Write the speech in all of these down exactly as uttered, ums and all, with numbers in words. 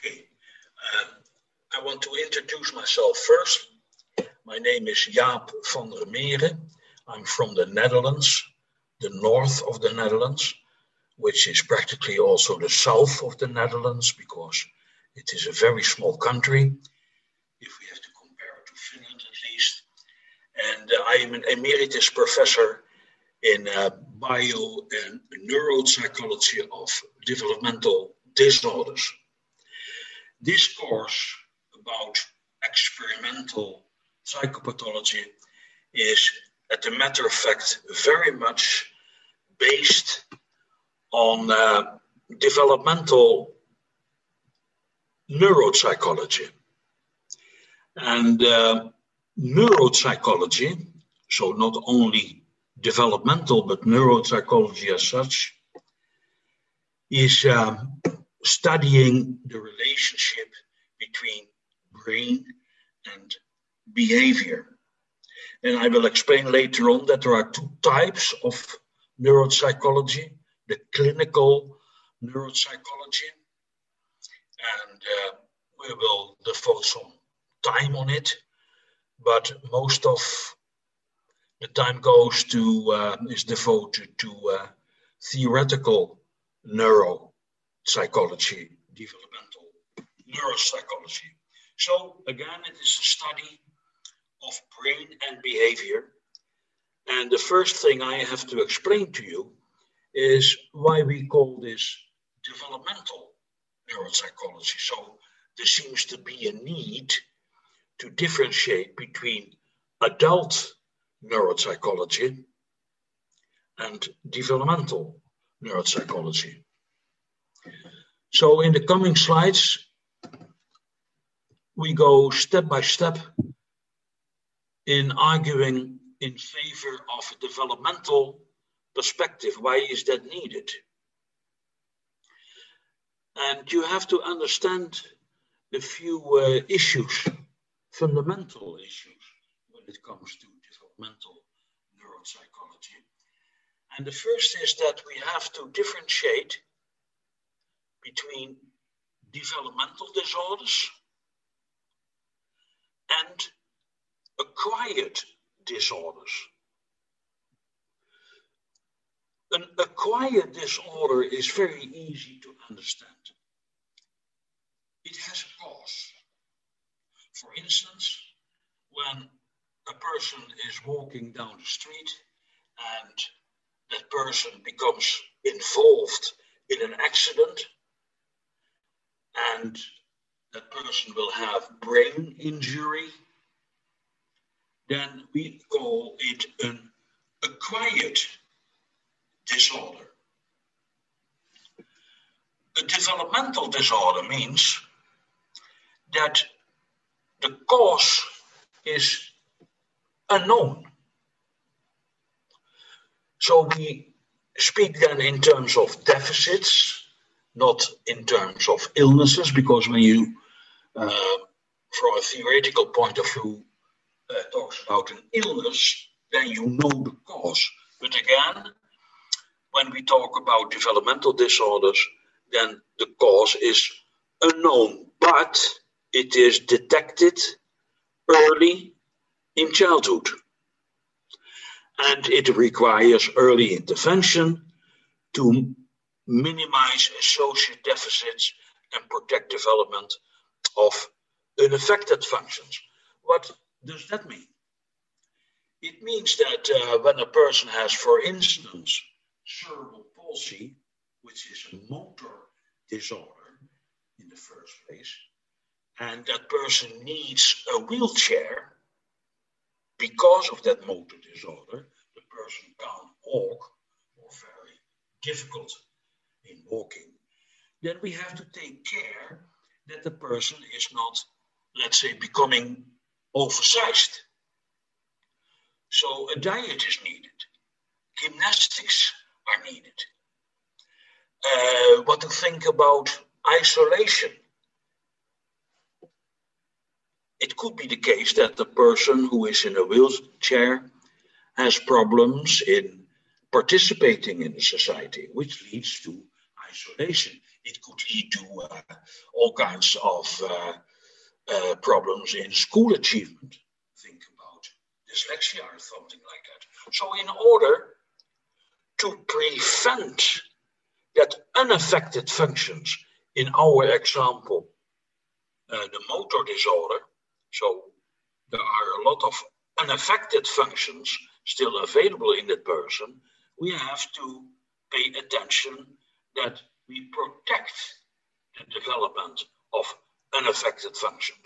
Okay, um, I want to introduce myself first. My name is Jaap van der Meren. I'm from the Netherlands, the north of the Netherlands, which is practically also the south of the Netherlands because it is a very small country, if we have to compare it to Finland at least. And uh, I am an emeritus professor in uh, bio and neuropsychology of developmental disorders. This course about experimental psychopathology is, as a matter of fact, very much based on uh, developmental neuropsychology. And uh, neuropsychology, so not only developmental, but neuropsychology as such, is uh, studying the relationship between brain and behavior. And I will explain later on that there are two types of neuropsychology, the clinical neuropsychology, and uh, we will devote some time on it, but most of the time goes to, uh, is devoted to uh, theoretical neuropsychology, developmental neuropsychology. So again, it is a study of brain and behavior. And the first thing I have to explain to you is why we call this developmental neuropsychology. So there seems to be a need to differentiate between adult neuropsychology and developmental neuropsychology. So in the coming slides, we go step by step in arguing in favor of a developmental perspective. Why is that needed? And you have to understand a few uh, issues, fundamental issues, when it comes to developmental neuropsychology. And the first is that we have to differentiate between developmental disorders and acquired disorders. An acquired disorder is very easy to understand. It has a cause. For instance, when a person is walking down the street and that person becomes involved in an accident and that person will have brain injury, then we call it an acquired disorder. A developmental disorder means that the cause is unknown. So we speak then in terms of deficits, not in terms of illnesses, because when you, uh, from a theoretical point of view, uh, talks about an illness, then you know the cause. But again, when we talk about developmental disorders, then the cause is unknown, but it is detected early in childhood. And it requires early intervention to minimize associated deficits and protect development of unaffected functions. What does that mean? It means that uh, when a person has, for instance, cerebral palsy, which is a motor disorder in the first place, and that person needs a wheelchair because of that motor disorder, the person can't walk or very difficult in walking, then we have to take care that the person is not, let's say, becoming oversized. So a diet is needed. Gymnastics are needed. Uh, what to think about isolation? It could be the case that the person who is in a wheelchair has problems in participating in the society, which leads to isolation. it could lead to uh, all kinds of uh, uh, problems in school achievement. Think about dyslexia or something like that. So in order to prevent that unaffected functions, in our example, uh, the motor disorder, so there are a lot of unaffected functions still available in that person, we have to pay attention that we protect the development of unaffected functions.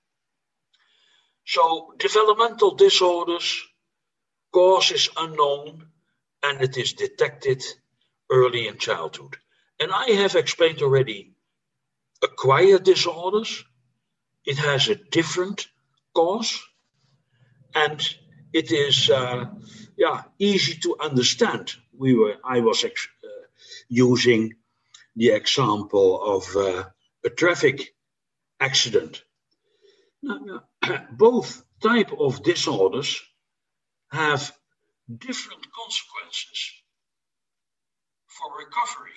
So developmental disorders, cause is unknown, and it is detected early in childhood. And I have explained already acquired disorders. It has a different cause, and it is uh, yeah, easy to understand. We were, I was ex- uh, using the example of uh, a traffic accident. Now, now, both type of disorders have different consequences for recovery.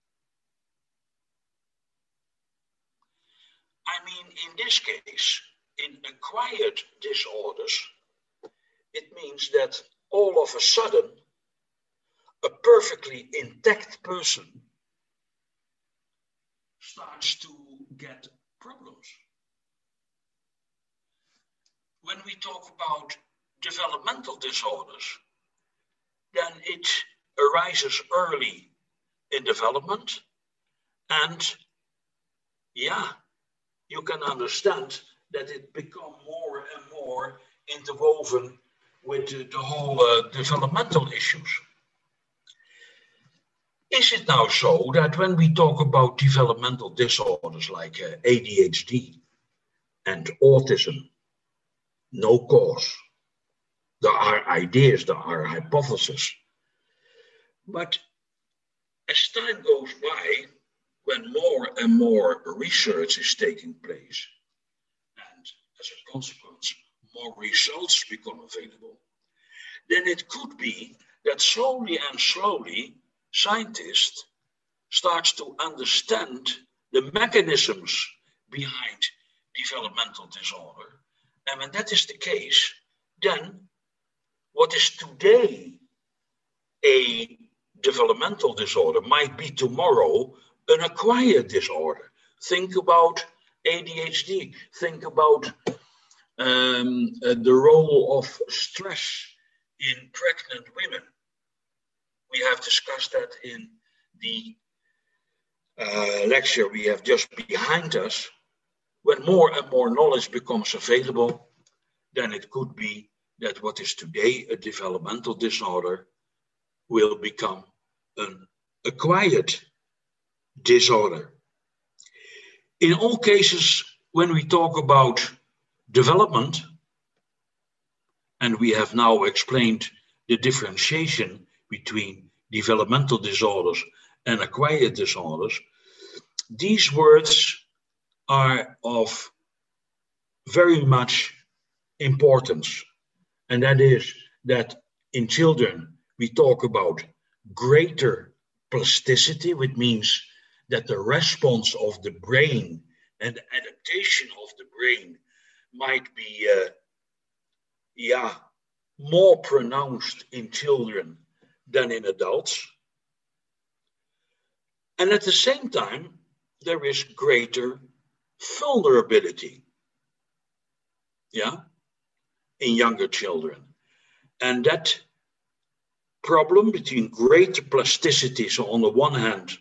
I mean, in this case, in acquired disorders, it means that all of a sudden, a perfectly intact person starts to get problems. When we talk about developmental disorders, then it arises early in development, and yeah, you can understand that it becomes more and more interwoven with the, the whole uh, developmental issues. Is it now so that when we talk about developmental disorders like uh, A D H D and autism, no cause? There are ideas, there are hypotheses. But as time goes by, when more and more research is taking place, and as a consequence, more results become available, then it could be that slowly and slowly scientists start to understand the mechanisms behind developmental disorder. And when that is the case, then what is today a developmental disorder might be tomorrow an acquired disorder. Think about A D H D. Think about um, uh, the role of stress in pregnant women. We have discussed that in the uh, lecture we have just behind us. When more and more knowledge becomes available, then it could be that what is today a developmental disorder will become an acquired disorder. In all cases, when we talk about development, and we have now explained the differentiation between developmental disorders and acquired disorders, these words are of very much importance. And that is that in children, we talk about greater plasticity, which means that the response of the brain and the adaptation of the brain might be uh, yeah, more pronounced in children than in adults. And at the same time, there is greater vulnerability, yeah, in younger children. And that problem between greater plasticity, so on the one hand,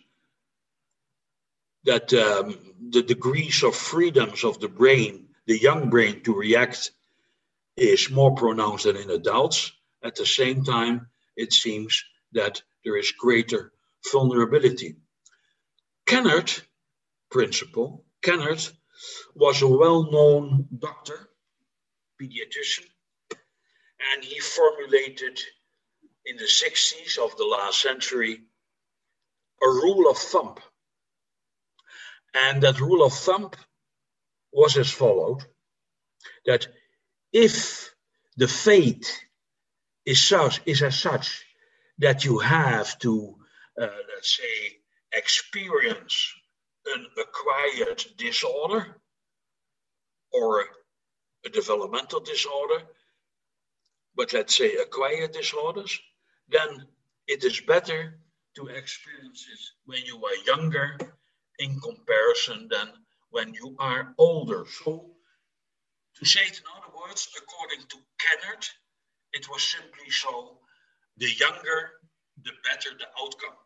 that um, the degrees of freedoms of the brain, the young brain to react, is more pronounced than in adults. At the same time, it seems that there is greater vulnerability. Kennard principle, Kennard was a well-known doctor, pediatrician, and he formulated in the sixties of the last century a rule of thumb. And that rule of thumb was as followed, that if the fate is such is as such that you have to, uh, let's say, experience an acquired disorder or a developmental disorder, but let's say acquired disorders, then it is better to experience it when you are younger in comparison than when you are older. So, to say it in other words, according to Kennard, it was simply so, the younger, the better the outcome.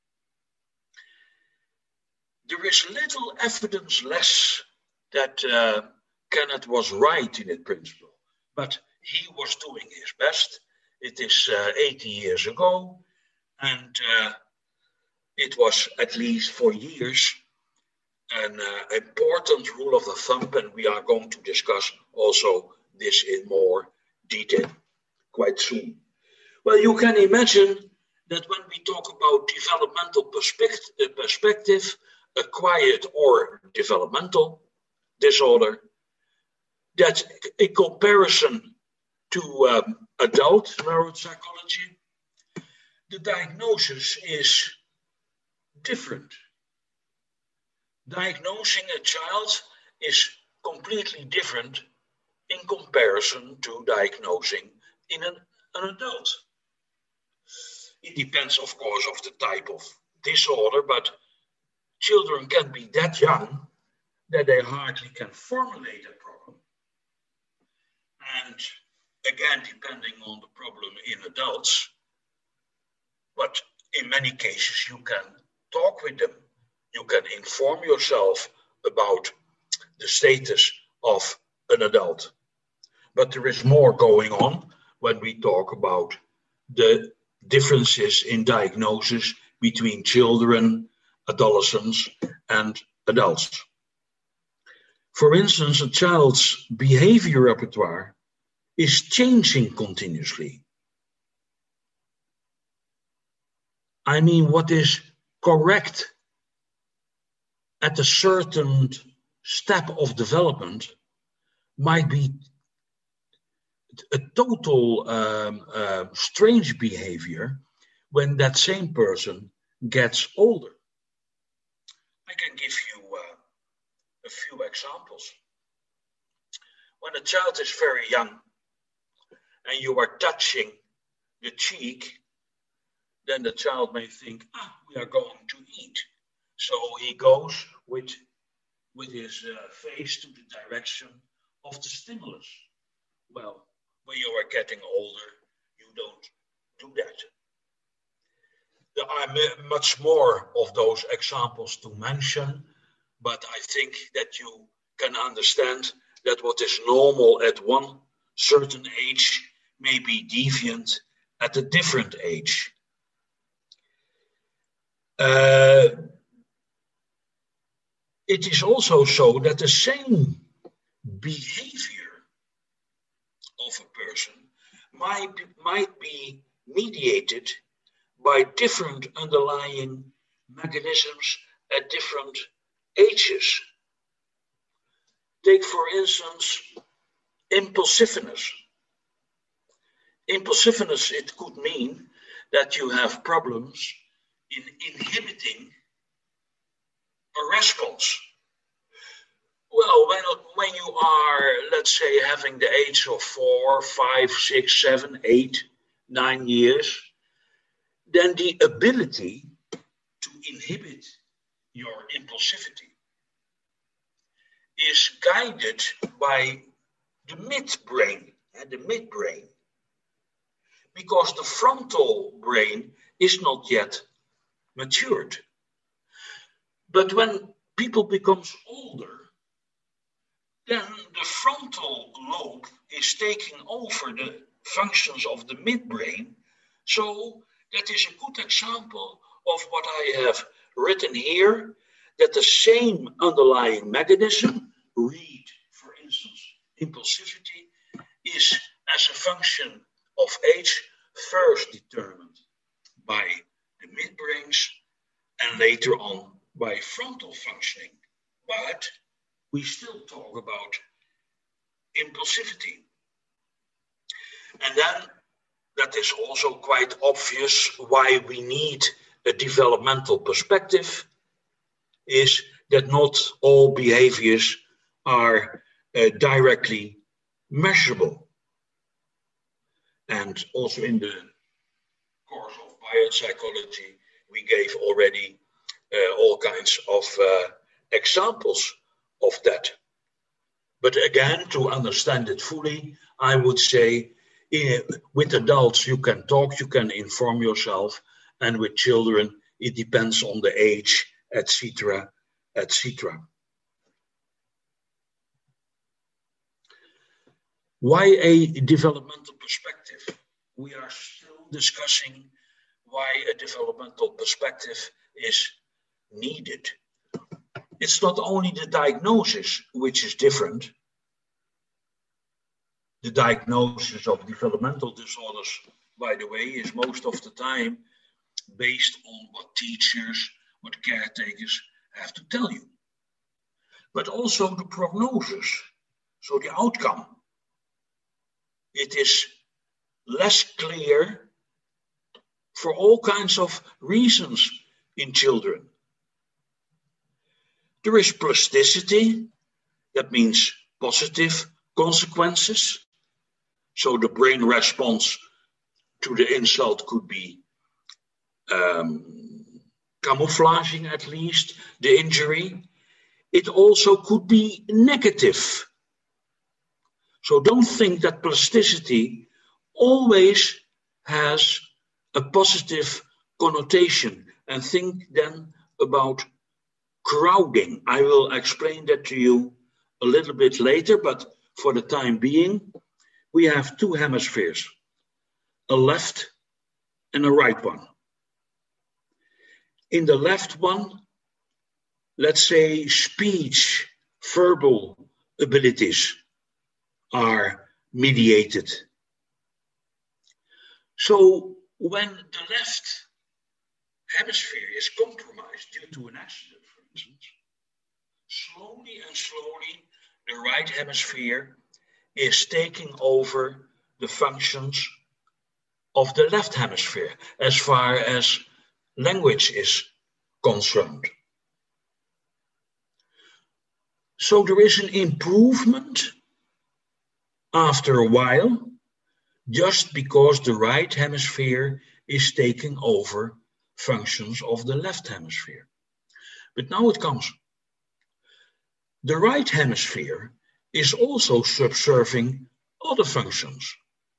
There is little evidence less that uh, Kennard was right in its principle, but he was doing his best. It is uh, eighty years ago, and uh, it was at least for years an uh, important rule of the thumb, and we are going to discuss also this in more detail quite soon. Well, you can imagine that when we talk about developmental perspective, perspective acquired or developmental disorder, that in comparison to um, adult neuropsychology, the diagnosis is different. Diagnosing a child is completely different in comparison to diagnosing in an, an adult. It depends, of course, of the type of disorder, but children can be that young that they hardly can formulate a problem. And again, depending on the problem in adults, but in many cases you can talk with them. You can inform yourself about the status of an adult. But there is more going on when we talk about the differences in diagnosis between children, adolescents, and adults. For instance, a child's behavior repertoire is changing continuously. I mean, what is correct at a certain step of development might be a total um, uh, strange behavior when that same person gets older. I can give you uh, a few examples. When a child is very young and you are touching the cheek, then the child may think, ah, we are going to eat. So he goes with, with his uh, face to the direction of the stimulus. Well, when you are getting older, you don't do that. There are much more of those examples to mention, but I think that you can understand that what is normal at one certain age may be deviant at a different age. Uh, it is also so that the same behavior of a person might be, might be mediated by different underlying mechanisms at different ages. Take, for instance, impulsiveness. Impulsiveness, it could mean that you have problems in inhibiting a response. Well, when, when you are, let's say, having the age of four, five, six, seven, eight, nine years, then the ability to inhibit your impulsivity is guided by the midbrain, and the midbrain, because the frontal brain is not yet matured. But when people becomes older, then the frontal lobe is taking over the functions of the midbrain. So that is a good example of what I have written here, that the same underlying mechanism, read, for instance, impulsivity, is as a function of age first determined by the midbrains and later on by frontal functioning. But we still talk about impulsivity. And then that is also quite obvious why we need a developmental perspective, is that not all behaviors are uh, directly measurable. And also in the course of biopsychology, we gave already uh, all kinds of uh, examples of that. But again, to understand it fully, I would say in, with adults you can talk, you can inform yourself, and with children it depends on the age, et cetera, et cetera. Why a developmental perspective? We are still discussing why a developmental perspective is needed. It's not only the diagnosis which is different. The diagnosis of developmental disorders, by the way, is most of the time based on what teachers, what caretakers have to tell you. But also the prognosis, so the outcome. It is less clear for all kinds of reasons in children. There is plasticity, that means positive consequences. So the brain response to the insult could be um, camouflaging at least the injury. It also could be negative. So don't think that plasticity always has a positive connotation, and think then about crowding. I will explain that to you a little bit later, but for the time being, we have two hemispheres, a left and a right one. In the left one, let's say speech, verbal abilities are mediated. So when the left hemisphere is compromised due to an accident, for instance, slowly and slowly the right hemisphere is taking over the functions of the left hemisphere as far as language is concerned. So there is an improvement after a while, just because the right hemisphere is taking over functions of the left hemisphere. But now it comes. The right hemisphere is also subserving other functions.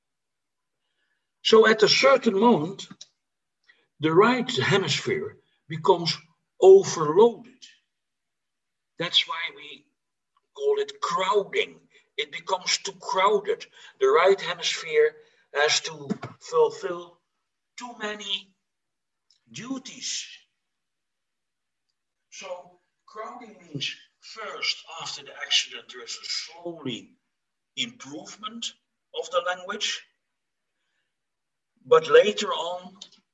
So at a certain moment, the right hemisphere becomes overloaded. That's why we call it crowding. It becomes too crowded. The right hemisphere has to fulfill too many duties. So crowding means first, after the accident, there is a slowly improvement of the language. But later on,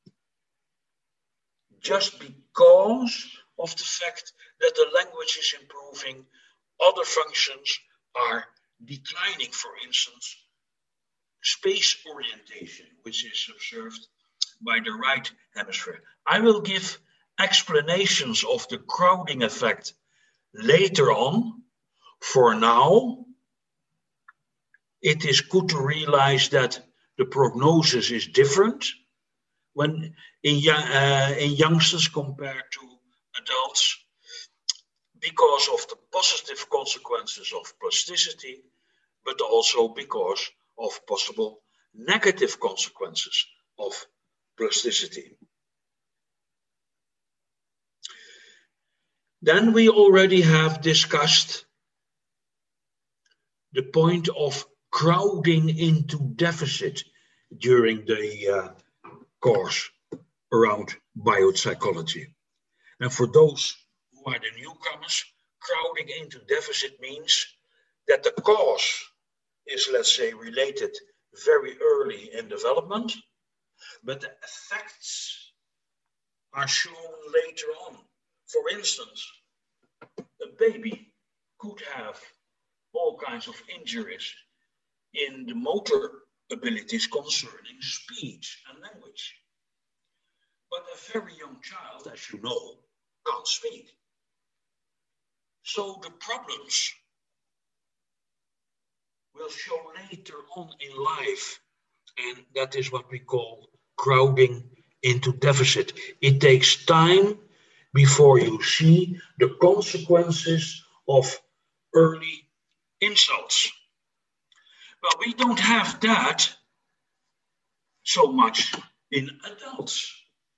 just because of the fact that the language is improving, other functions are declining. For instance, space orientation, which is observed by the right hemisphere. I will give explanations of the crowding effect later on. For now, it is good to realize that the prognosis is different when in, uh, in youngsters compared to adults, because of the positive consequences of plasticity, but also because of possible negative consequences of plasticity. Then we already have discussed the point of crowding into deficit during the uh, course around biopsychology. And for those who are the newcomers, crowding into deficit means that the cause is, let's say, related very early in development, but the effects are shown later on. For instance, a baby could have all kinds of injuries in the motor abilities concerning speech and language. But a very young child, as you know, can't speak. So the problems will show later on in life, and that is what we call crowding into deficit. It takes time before you see the consequences of early insults. Well, we don't have that so much in adults.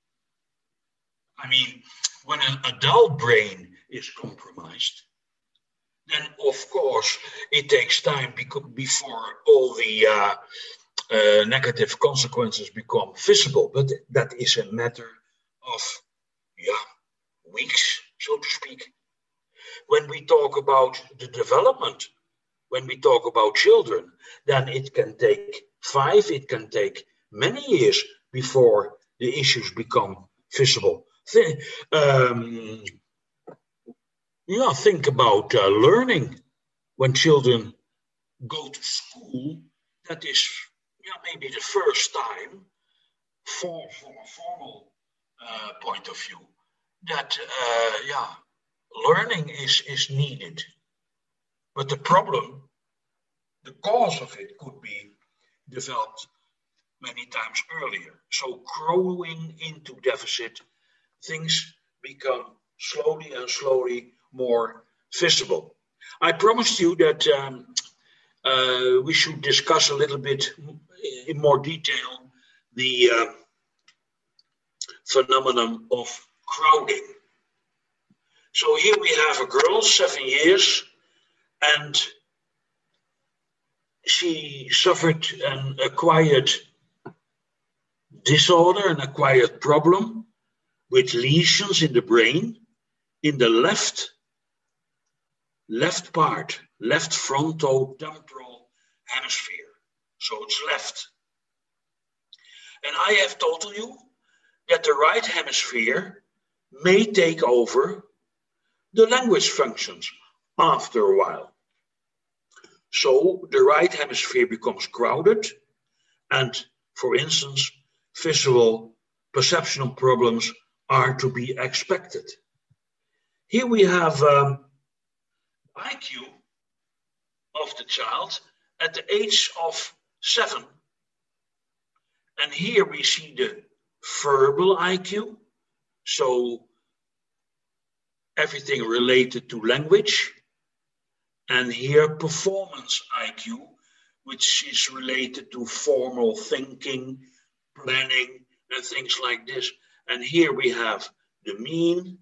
I mean, when an adult brain is compromised, then of course it takes time before all the uh, uh, negative consequences become visible. But that is a matter of, yeah, weeks, so to speak. When we talk about the development, when we talk about children, then it can take five, it can take many years before the issues become visible. Th- um, yeah, think about uh, learning. When children go to school, that is yeah, maybe the first time, for, from a formal uh, point of view, that uh, yeah, learning is, is needed. But the problem, the cause of it could be developed many times earlier. So growing into deficit, things become slowly and slowly more visible. I promised you that um, uh, we should discuss a little bit in more detail the uh, phenomenon of crowding. So here we have a girl, seven years, and she suffered an acquired disorder, an acquired problem with lesions in the brain in the left left part, left frontotemporal hemisphere. So it's left. And I have told you that the right hemisphere may take over the language functions after a while. So the right hemisphere becomes crowded, and for instance, visual perceptual problems are to be expected. Here we have um, I Q of the child at the age of seven. And here we see the verbal I Q, so everything related to language. And here performance I Q, which is related to formal thinking, planning, and things like this. And here we have the mean.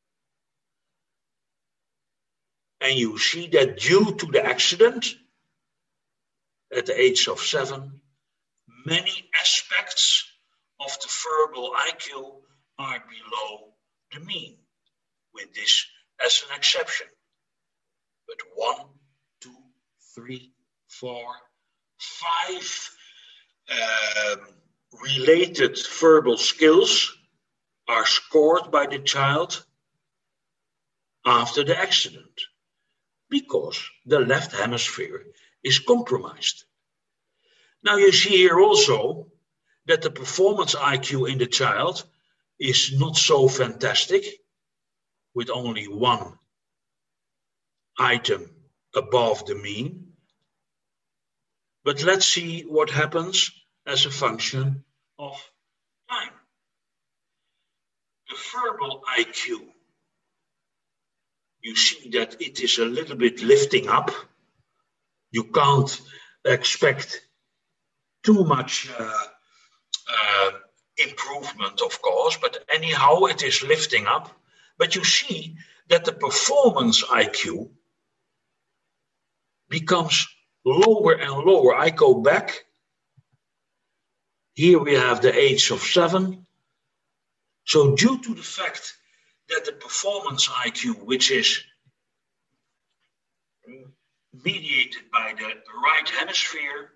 And you see that due to the accident, at the age of seven, many aspects of the verbal I Q are below the mean, with this as an exception. But one, two, three, four, five um, related verbal skills are scored by the child after the accident, because the left hemisphere is compromised. Now you see here also that the performance I Q in the child is not so fantastic, with only one item above the mean. But let's see what happens as a function of time. The verbal I Q, you see that it is a little bit lifting up. You can't expect too much uh, uh, improvement, of course, but anyhow, it is lifting up. But you see that the performance I Q becomes lower and lower. I go back. Here we have the age of seven. So due to the fact that the performance I Q, which is mediated by the right hemisphere,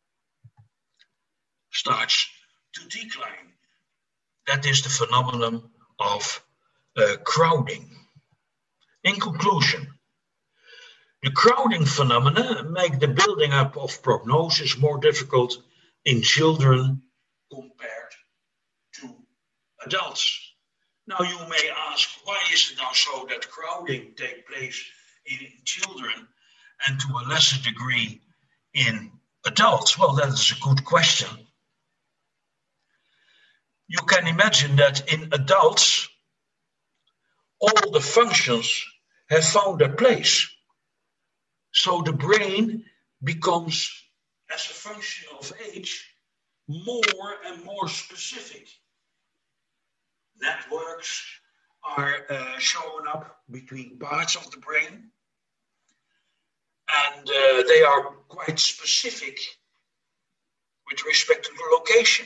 starts to decline. That is the phenomenon of uh, crowding. In conclusion, the crowding phenomena make the building up of prognosis more difficult in children compared to adults. Now you may ask, why is it now so that crowding takes place in children and to a lesser degree in adults? Well, that is a good question. You can imagine that in adults, all the functions have found their place. So the brain becomes, as a function of age, more and more specific. Networks are uh, showing up between parts of the brain, and uh, they are quite specific with respect to the location.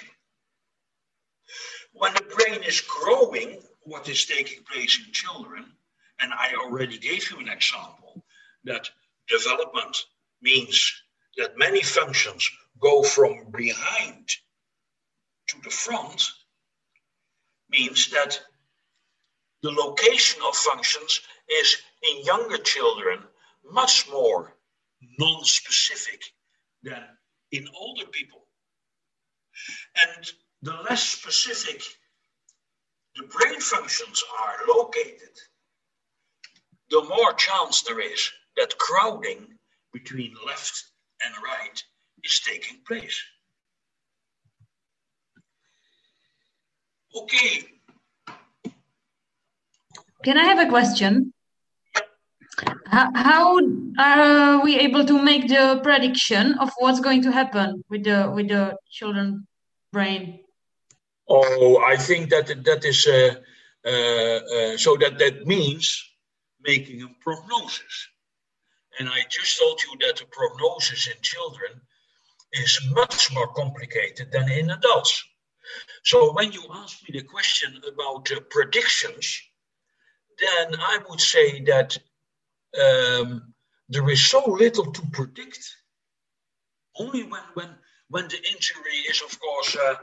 When the brain is growing, what is taking place in children, and I already gave you an example, that development means that many functions go from behind to the front, means that the location of functions is in younger children much more non-specific than in older people. And the less specific the brain functions are located, the more chance there is that crowding between left and right is taking place. Okay. Can I have a question? How, how are we able to make the prediction of what's going to happen with the with the children's brain? Oh, I think that that is uh, uh, uh, so that that means making a prognosis. And I just told you that the prognosis in children is much more complicated than in adults. So when you ask me the question about uh, predictions, then I would say that um, there is so little to predict. Only when when when the injury is, of course, uh,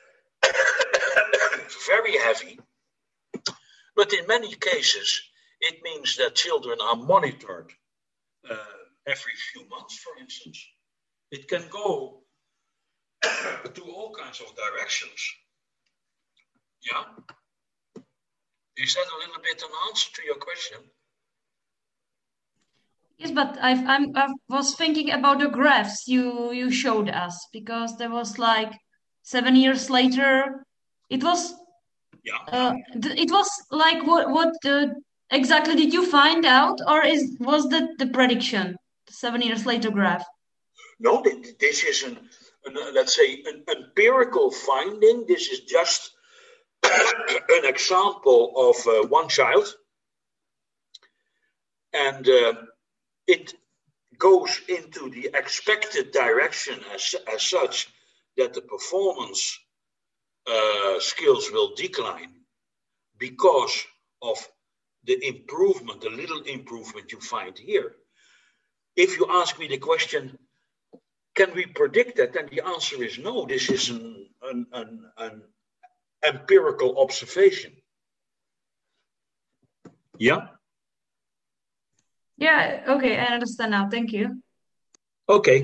very heavy. But in many cases, it means that children are monitored uh, every few months, for instance. It can go to all kinds of directions. Yeah? Is that a little bit an answer to your question? Yes, but I've, I'm, I was thinking about the graphs you, you showed us, because there was like seven years later, it was, yeah. uh, it was like what, what uh, exactly did you find out, or is was that the prediction, the seven years later graph? No, this is an, an let's say, an empirical finding. This is just an example of uh, one child, and uh, it goes into the expected direction as, as such that the performance uh, skills will decline because of the improvement, the little improvement you find here. If you ask me the question, can we predict that? Then the answer is no. This is an, an, an, an empirical observation. Yeah? Yeah, okay, I understand now. Thank you. Okay.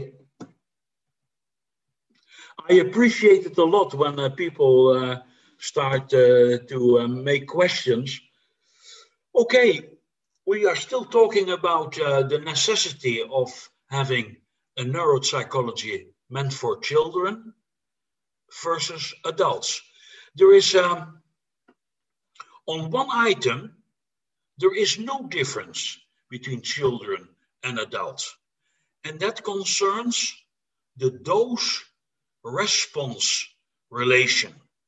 I appreciate it a lot when uh, people uh, start uh, to uh, make questions. Okay, we are still talking about uh, the necessity of having a neuropsychology meant for children versus adults. There is, um, on one item, there is no difference between children and adults, and that concerns the dose-response relation.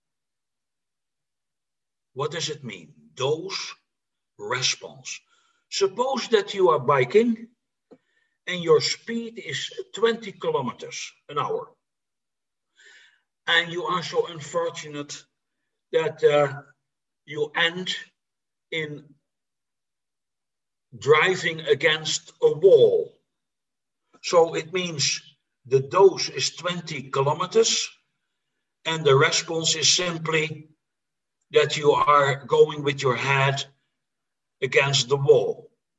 What does it mean? Dose-response. Suppose that you are biking and your speed is twenty kilometers an hour, and you are so unfortunate that uh, you end in driving against a wall. So it means the dose is twenty kilometers, and the response is simply that you are going with your head against the wall.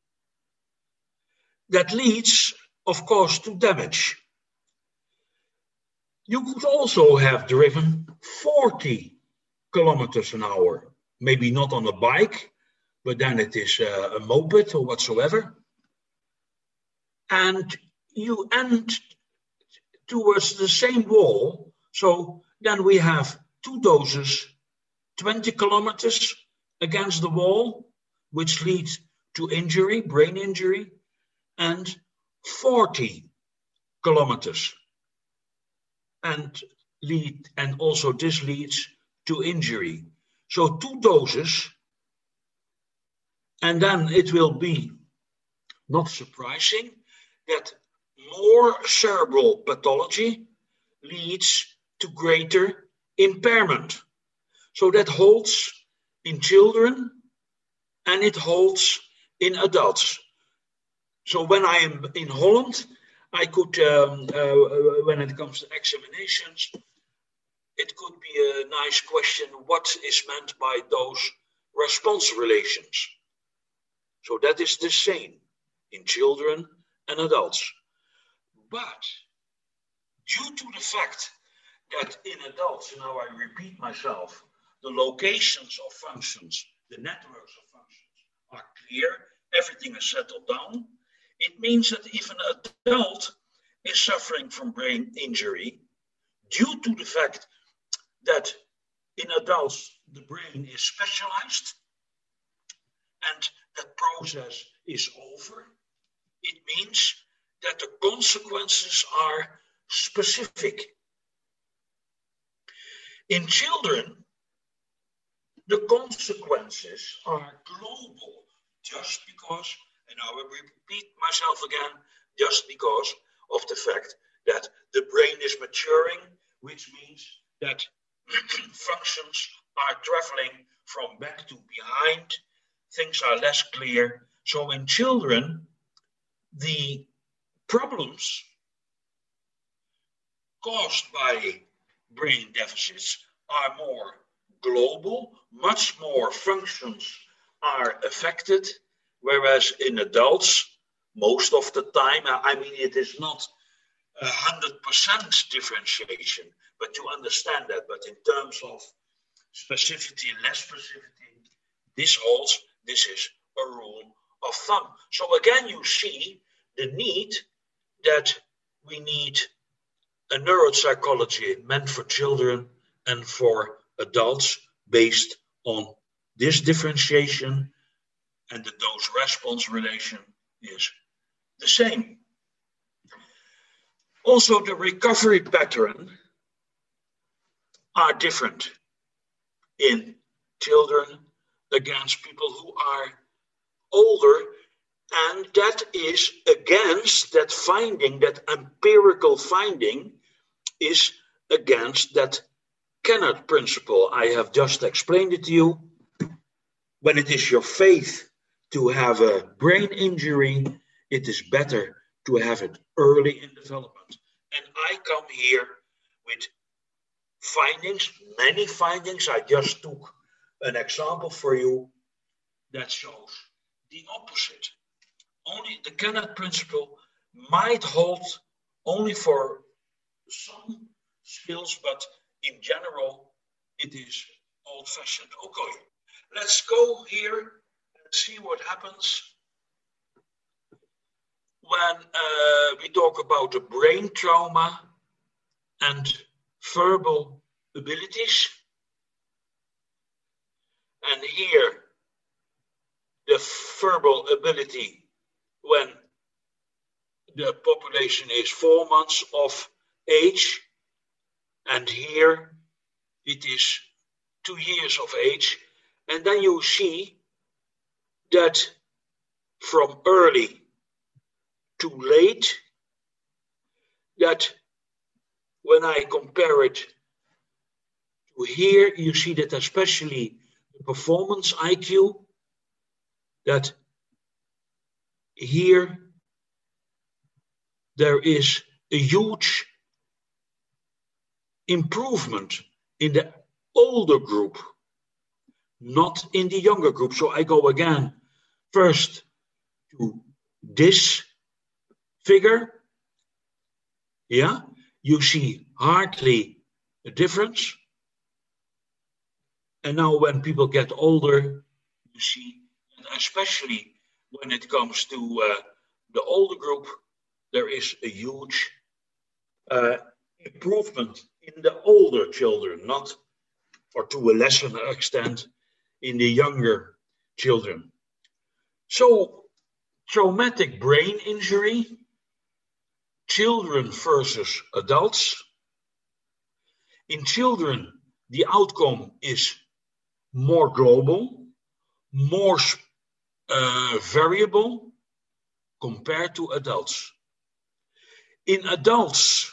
That leads, of course, to damage. You could also have driven forty kilometers an hour, maybe not on a bike, but then it is a, a moped or whatsoever. And you end towards the same wall. So then we have two doses, twenty kilometers against the wall, which leads to injury, brain injury, and forty kilometers. And lead, and also this leads to injury. So two doses, and then it will be not surprising that more cerebral pathology leads to greater impairment. So that holds in children and it holds in adults. So when I am in Holland, I could, um, uh, when it comes to examinations, it could be a nice question, what is meant by those response relations? So that is the same in children and adults. But due to the fact that in adults, now I repeat myself, the locations of functions, the networks of functions are clear, everything is settled down. It means that if an adult is suffering from brain injury, due to the fact that in adults the brain is specialized and that process is over, it means that the consequences are specific. In children, the consequences are global, just because, and I will repeat myself again, just because of the fact that the brain is maturing, which means that functions are traveling from back to behind, things are less clear. So in children, the problems caused by brain deficits are more global, much more functions are affected, whereas in adults, most of the time, I mean, it is not a hundred percent differentiation, but you understand that. But in terms of specificity, less specificity, this holds, this is a rule of thumb. So again, you see the need that we need a neuropsychology meant for children and for adults based on this differentiation, and the dose-response relation is the same. Also, the recovery pattern are different in children against people who are older, and that is against that finding, that empirical finding is against that Kennard principle. I have just explained it to you. When it is your faith to have a brain injury, it is better to have it early in development. And I come here with findings, many findings. I just took an example for you that shows the opposite. Only the Kennard principle might hold only for some skills, but in general, it is old-fashioned. Okay, let's go here and see what happens when uh, we talk about the brain trauma and verbal abilities. And here, the verbal ability when the population is four months of age, and here it is two years of age. And then you see that from early to late, that when I compare it to here, you see that especially the performance I Q, that here there is a huge improvement in the older group, not in the younger group. So I go again first to this figure. Yeah, you see hardly a difference. And now when people get older, you see, and especially when it comes to uh, the older group, there is a huge uh, improvement in the older children, not, or to a lesser extent, in the younger children. So, traumatic brain injury, children versus adults. In children, the outcome is more global, more uh, variable compared to adults. In adults,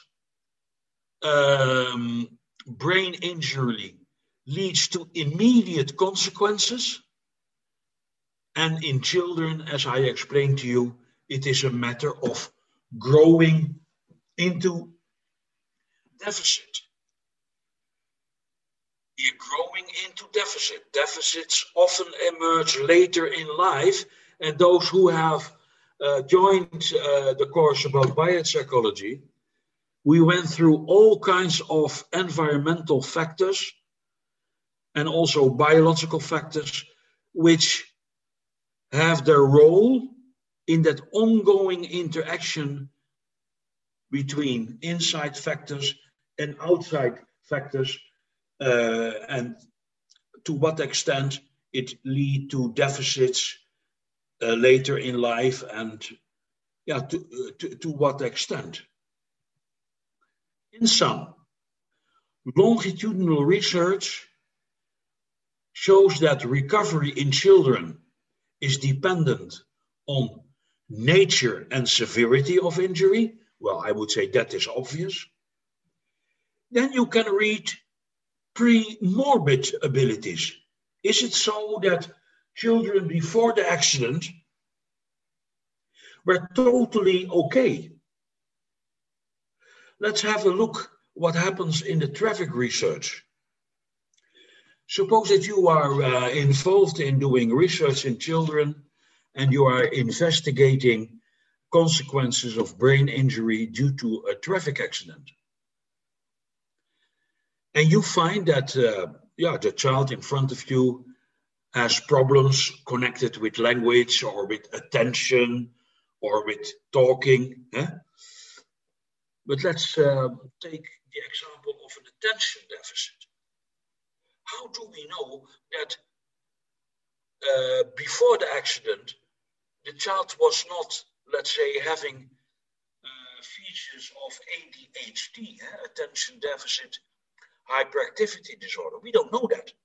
um, brain injury leads to immediate consequences. And in children, as I explained to you, it is a matter of growing into deficit. You're growing into deficit. Deficits often emerge later in life, and those who have uh, joined uh, the course about biopsychology, we went through all kinds of environmental factors and also biological factors which have their role in that ongoing interaction between inside factors and outside factors, uh, and to what extent it leads to deficits uh, later in life, and yeah, to, uh, to, to what extent. In sum, longitudinal research shows that recovery in children is dependent on nature and severity of injury. Well, I would say that is obvious. Then you can read pre-morbid abilities. Is it so that children before the accident were totally okay? Let's have a look what happens in the traffic research. Suppose that you are uh, involved in doing research in children and you are investigating consequences of brain injury due to a traffic accident. And you find that uh, yeah, the child in front of you has problems connected with language or with attention or with talking. Eh? But let's uh, take the example of an attention deficit. How do we know that uh, before the accident, the child was not, let's say, having uh, features of A D H D, eh? Attention Deficit Hyperactivity Disorder? We don't know that.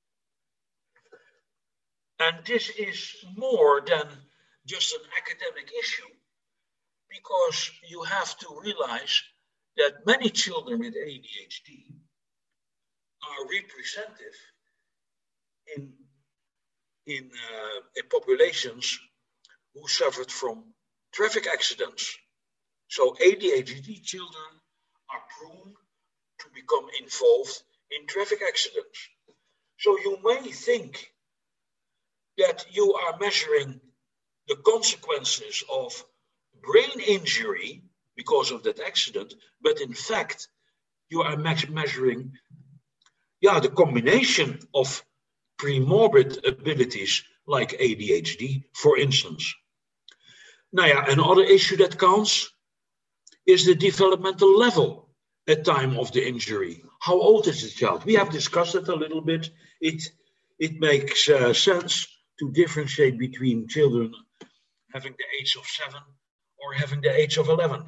And this is more than just an academic issue, because you have to realize that many children with A D H D are representative in, in, uh, in populations who suffered from traffic accidents. So A D H D children are prone to become involved in traffic accidents. So you may think that you are measuring the consequences of brain injury because of that accident, but in fact, you are measuring yeah, the combination of pre-morbid abilities like A D H D, for instance. Now, yeah, another issue that counts is the developmental level at time of the injury. How old is the child? We have discussed it a little bit. It, it makes uh, sense to differentiate between children having the age of seven or having the age of eleven.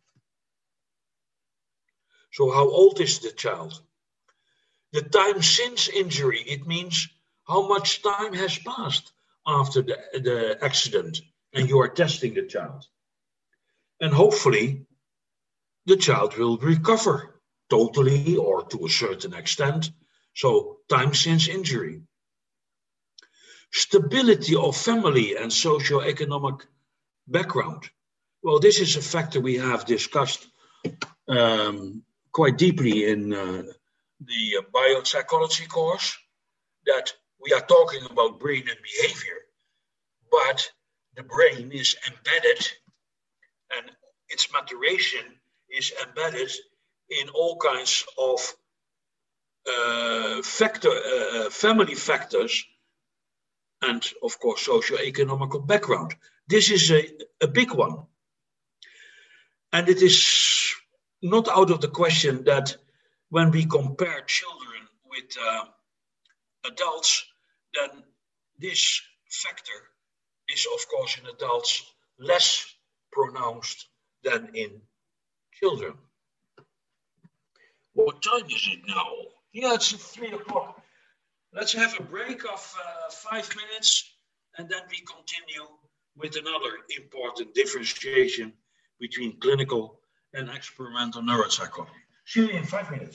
So how old is the child? The time since injury, it means how much time has passed after the, the accident, and you are testing the child. And hopefully, the child will recover totally or to a certain extent. So time since injury. Stability of family and socioeconomic background. Well, this is a factor we have discussed um, quite deeply in uh, the uh, biopsychology course, that we are talking about brain and behavior, but the brain is embedded and its maturation is embedded in all kinds of uh, factor, uh, family factors, and of course socio-economical background. This is a, a big one. And it is not out of the question that when we compare children with uh, adults, then this factor is of course in adults less pronounced than in children. What time is it now? Yeah, it's three o'clock. Let's have a break of uh, five minutes and then we continue with another important differentiation between clinical and experimental neuropsychology. See you in five minutes.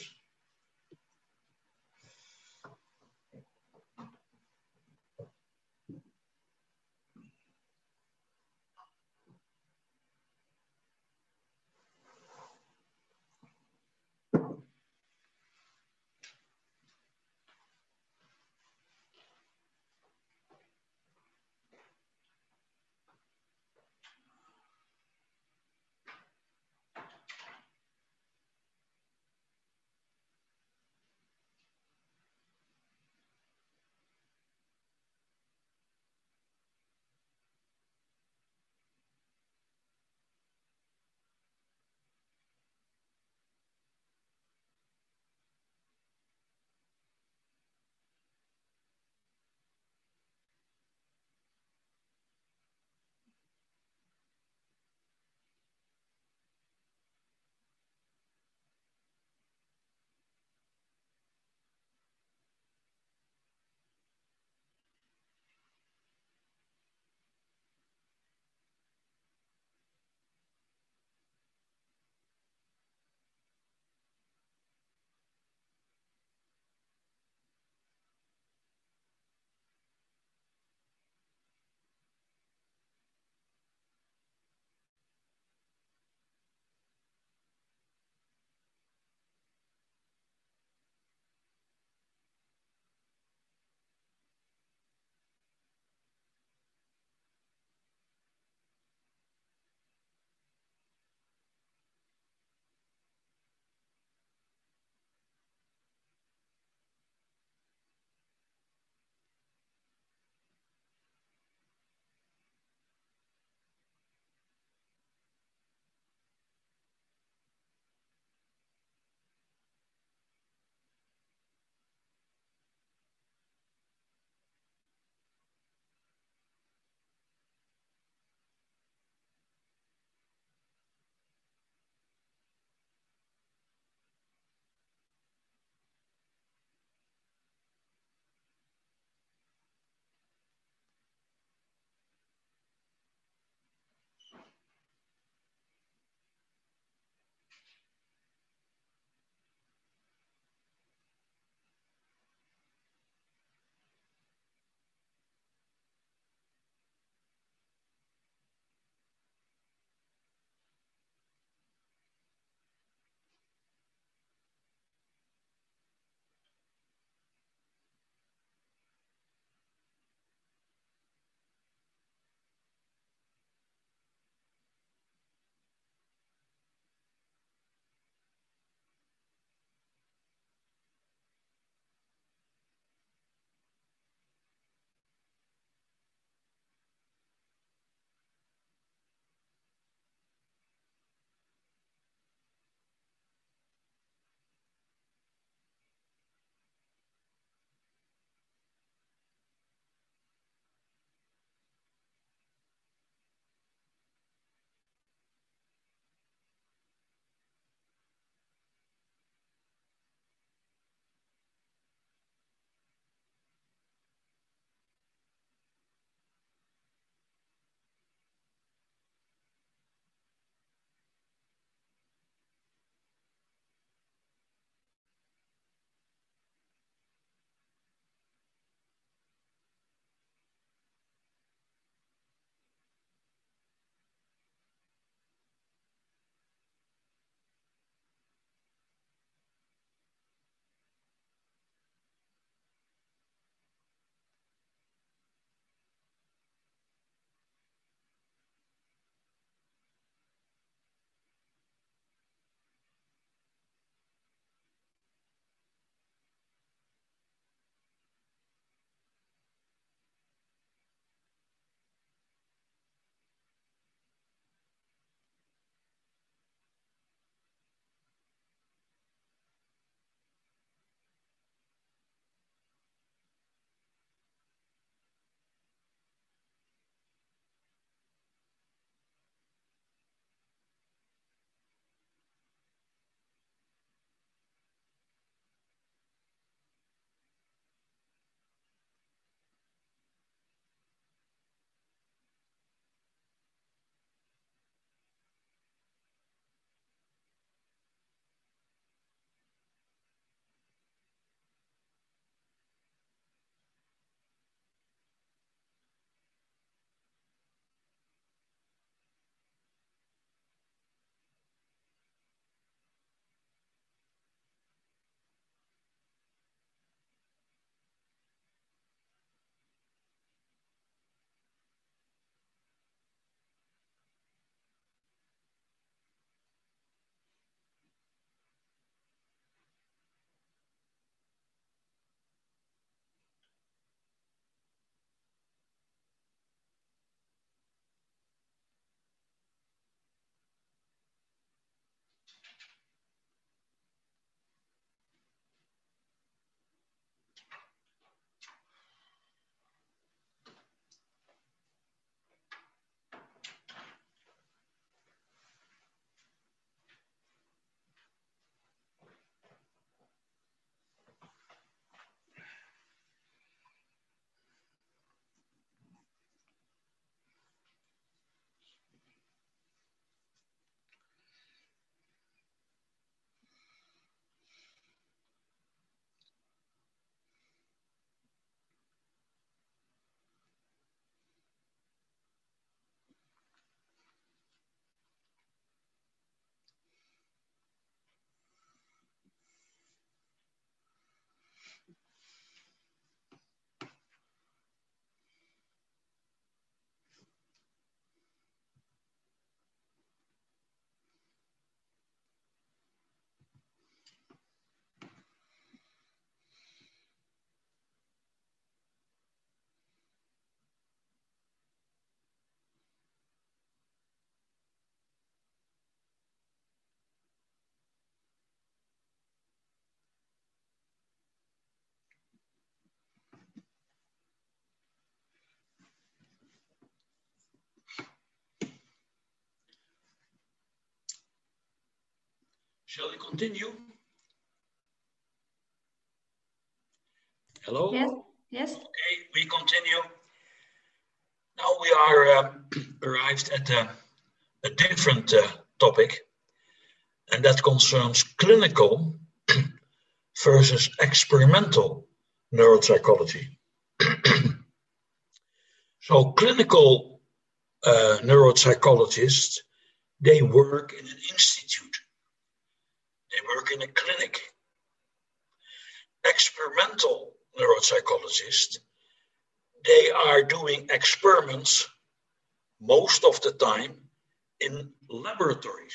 Shall we continue? Hello? Yes. Yes. Okay, we continue. Now we are uh, arrived at uh, a different uh, topic, and that concerns clinical versus experimental neuropsychology. So clinical uh, neuropsychologists, they work in an institute. They work in a clinic. Experimental neuropsychologists, they are doing experiments most of the time in laboratories.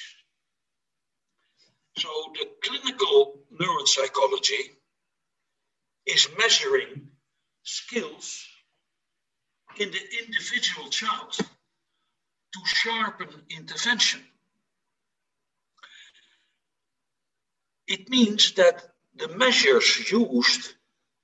So the clinical neuropsychology is measuring skills in the individual child to sharpen intervention. It means that the measures used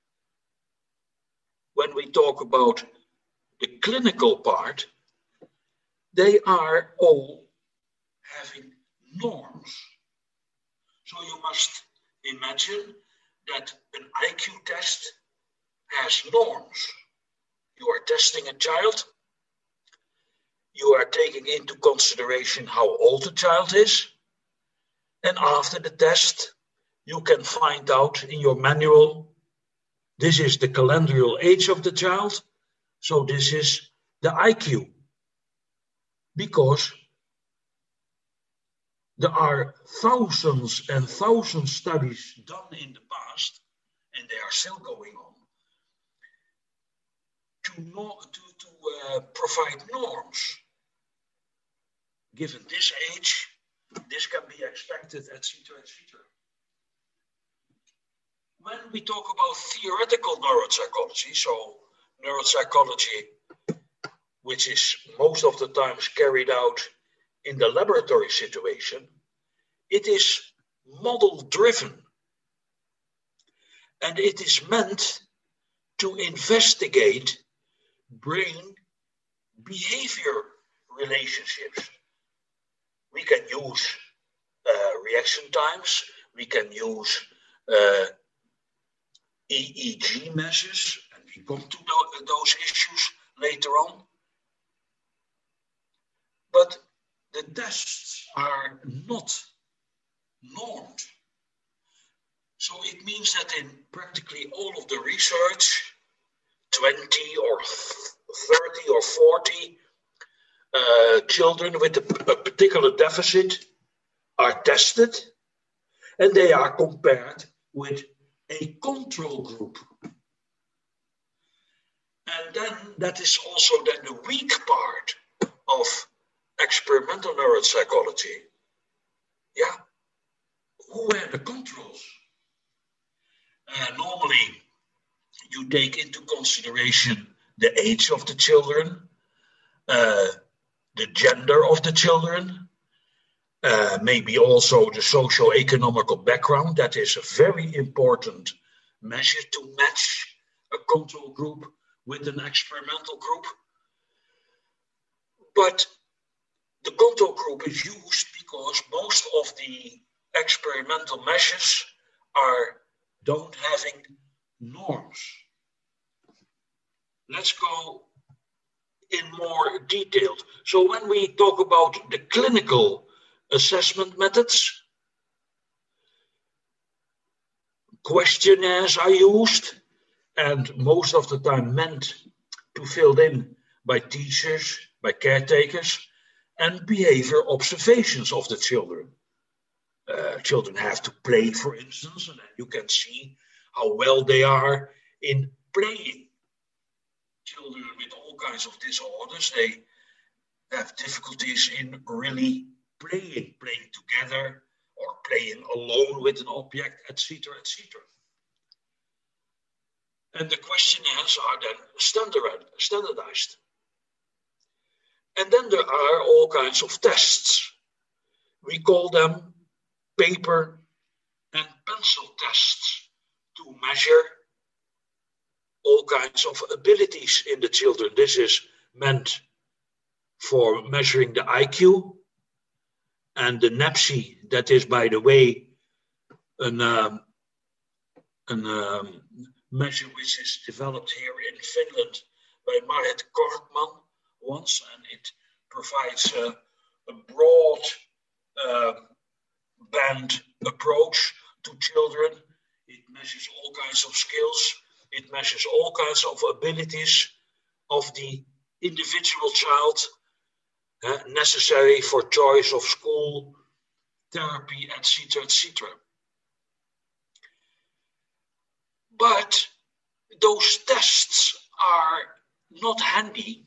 when we talk about the clinical part, they are all having norms. So you must imagine that an I Q test has norms. You are testing a child. You are taking into consideration how old the child is. And after the test, you can find out in your manual, this is the calendrial age of the child, so this is the I Q. Because there are thousands and thousands studies done in the past, and they are still going on, to, know, to, to uh, provide norms. Given this age, this can be expected, et cetera, et cetera. When we talk about theoretical neuropsychology, so neuropsychology, which is most of the times carried out in the laboratory situation, it is model-driven. And it is meant to investigate brain behavior relationships. We can use uh, reaction times, we can use uh, E E G measures, and we come to th- those issues later on. But the tests are not normed. So it means that in practically all of the research, twenty or thirty or forty uh, children with a, a particular deficit are tested, and they are compared with a control group. And then that is also then the weak part of experimental neuropsychology. Yeah, who were the controls? Uh, normally, you take into consideration the age of the children, uh, the gender of the children, uh, maybe also the socio-economical background. That is a very important measure to match a control group with an experimental group. But the control group is used because most of the experimental measures are don't having norms. Let's go in more detail. So when we talk about the clinical assessment methods, questionnaires are used, and most of the time meant to fill in by teachers, by caretakers, and behavior observations of the children. Uh, children have to play, for instance, and then you can see how well they are in playing. Children with all kinds of disorders, they have difficulties in really playing, playing together or playing alone with an object, et cetera, et cetera. And the questionnaires are then standardized. And then there are all kinds of tests. We call them paper and pencil tests to measure all kinds of abilities in the children. This is meant for measuring the I Q. And the N A P S I, that is, by the way, an, um, an um, measure which is developed here in Finland by Marit Korkman once, and it provides a, a broad uh, band approach to children. It measures all kinds of skills. It measures all kinds of abilities of the individual child uh, necessary for choice of school, therapy, et cetera, et cetera. But those tests are not handy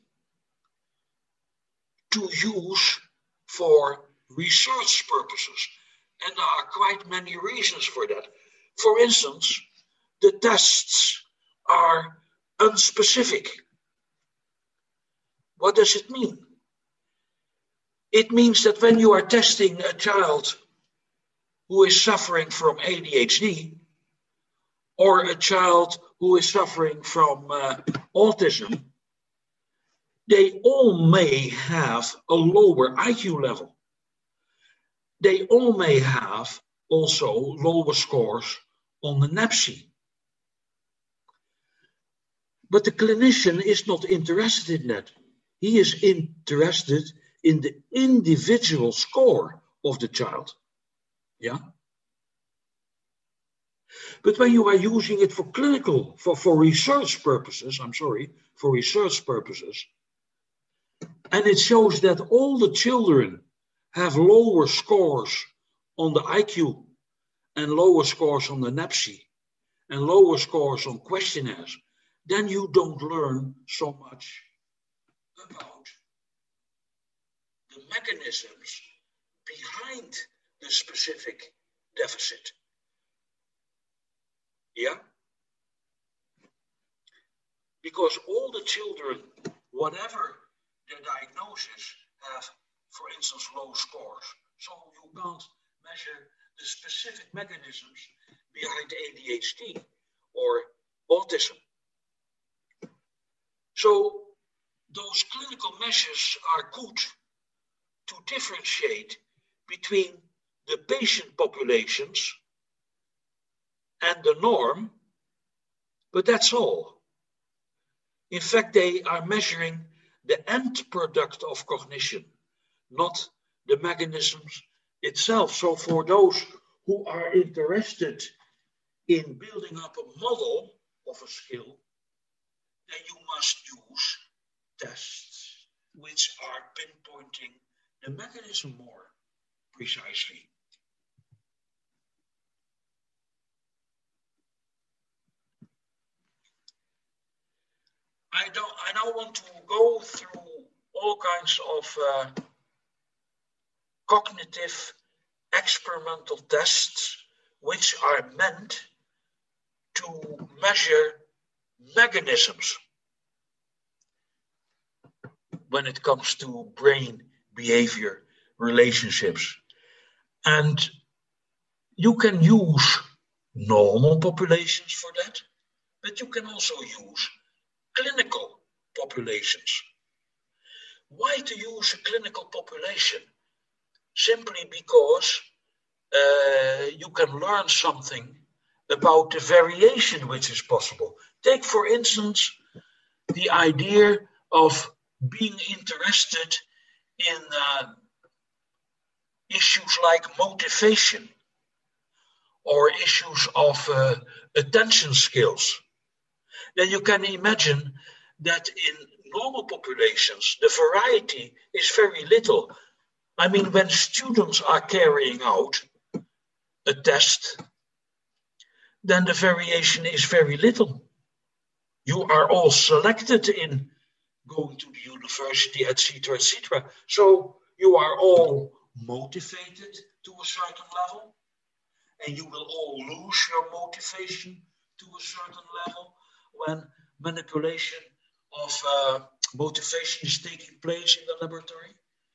to use for research purposes. And there are quite many reasons for that. For instance, the tests are unspecific. What does it mean? It means that when you are testing a child who is suffering from A D H D, or a child who is suffering from uh, autism, they all may have a lower I Q level. They all may have also lower scores on the NAPSI. But the clinician is not interested in that. He is interested in the individual score of the child. Yeah? But when you are using it for clinical, for, for research purposes, I'm sorry, for research purposes, and it shows that all the children have lower scores on the I Q and lower scores on the NAPSI and lower scores on questionnaires, then you don't learn so much about the mechanisms behind the specific deficit. Yeah? Because all the children, whatever their diagnosis, have, for instance, low scores. So you can't measure the specific mechanisms behind A D H D or autism. So those clinical measures are good to differentiate between the patient populations and the norm, but that's all. In fact, they are measuring the end product of cognition, not the mechanisms itself. So for those who are interested in building up a model of a skill, then you must use tests which are pinpointing the mechanism more precisely. I don't. I now want to go through all kinds of uh, cognitive experimental tests which are meant to measure mechanisms when it comes to brain behavior relationships. And you can use normal populations for that, but you can also use clinical populations. Why to use a clinical population? Simply because uh, you can learn something about the variation which is possible. Take, for instance, the idea of being interested in uh, issues like motivation or issues of uh, attention skills. Then you can imagine that in normal populations, the variety is very little. I mean, when students are carrying out a test, then the variation is very little. You are all selected in going to the university, et cetera, et cetera. So you are all motivated to a certain level, and you will all lose your motivation to a certain level when manipulation of uh, motivation is taking place in the laboratory.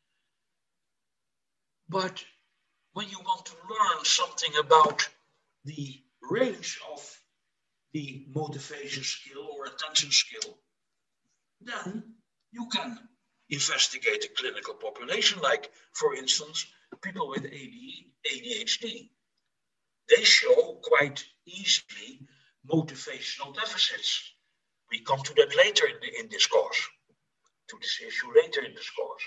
But when you want to learn something about the range of the motivation skill or attention skill, then you can investigate a clinical population, like, for instance, people with A D H D. they show quite easily motivational deficits. We come to that later in, the, in this course, to this issue later in this course.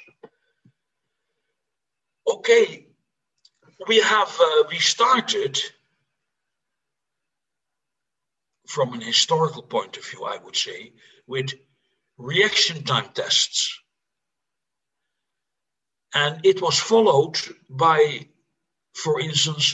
Okay, we have, uh, we started from an historical point of view, I would say, with reaction time tests. And it was followed by, for instance,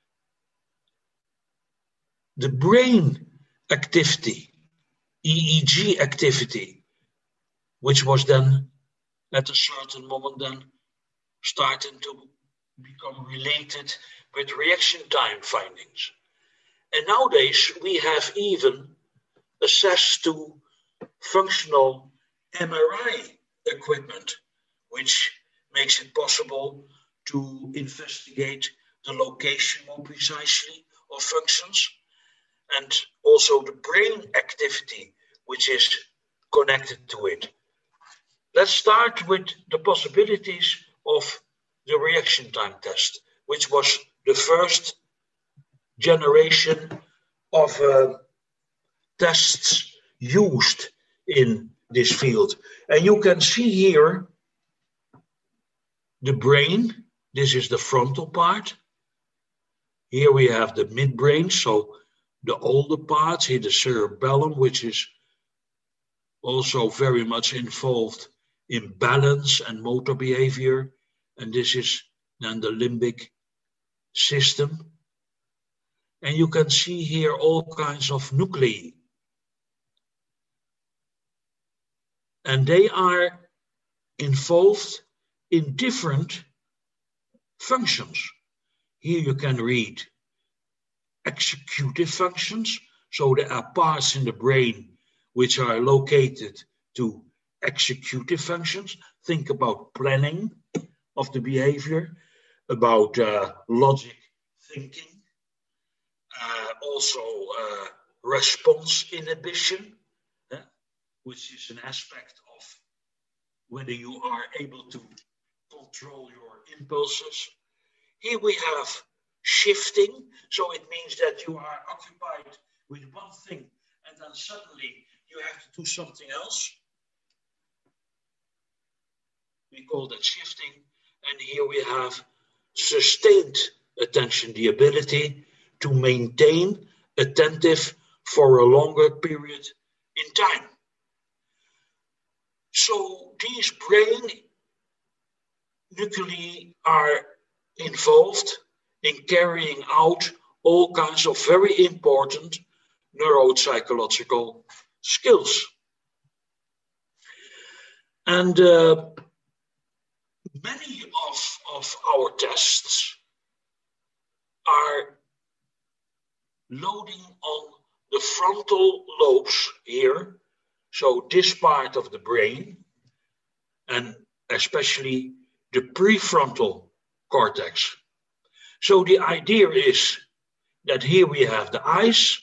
the brain activity, E E G activity, which was then at a certain moment then starting to become related with reaction time findings. And nowadays we have even access to functional M R I equipment, which makes it possible to investigate the location more precisely of functions, and also the brain activity which is connected to it. Let's start with the possibilities of the reaction time test, which was the first generation of uh, tests used in this field. And you can see here the brain. This is the frontal part. Here we have the midbrain, so the older parts, here the cerebellum, which is also very much involved in balance and motor behavior. And this is then the limbic system. And you can see here all kinds of nuclei. And they are involved in different functions. Here you can read executive functions. So there are parts in the brain which are located to executive functions. Think about planning of the behavior, about uh, logic thinking, uh, also uh, response inhibition, uh, which is an aspect of whether you are able to control your impulses. Here we have shifting, so it means that you are occupied with one thing and then suddenly you have to do something else. We call that shifting. And here we have sustained attention, the ability to maintain attentive for a longer period in time. So these brain nuclei are involved in carrying out all kinds of very important neuropsychological skills. And uh, many of, of our tests are loading on the frontal lobes here, so this part of the brain, and especially the prefrontal cortex. So the idea is that here we have the eyes,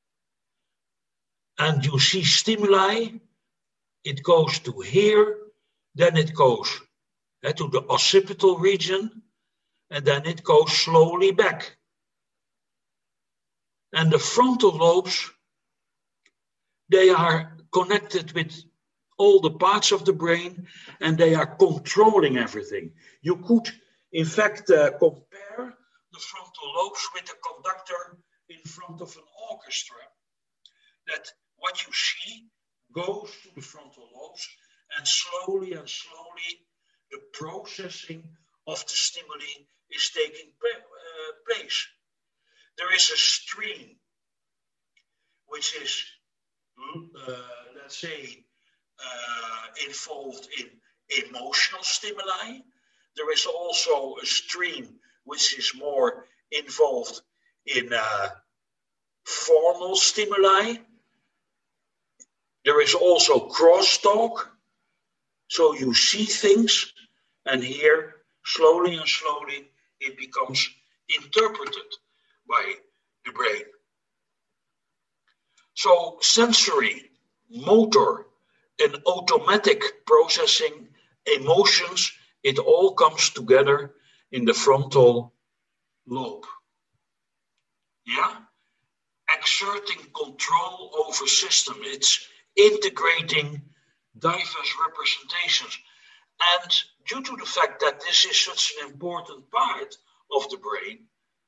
and you see stimuli, it goes to here, then it goes uh, to the occipital region, and then it goes slowly back. And the frontal lobes, they are connected with all the parts of the brain, and they are controlling everything. You could, in fact, uh, compare the frontal lobes with a conductor in front of an orchestra. That what you see goes to the frontal lobes, and slowly and slowly the processing of the stimuli is taking uh, place. There is a stream which is, uh, let's say, uh, involved in emotional stimuli. There is also a stream which is more involved in uh, formal stimuli. There is also crosstalk, so you see things, and here, slowly and slowly, it becomes interpreted by the brain. So sensory, motor, and automatic processing, emotions, it all comes together in the frontal lobe. yeah, exerting control over system. It's integrating diverse representations. And due to the fact that this is such an important part of the brain,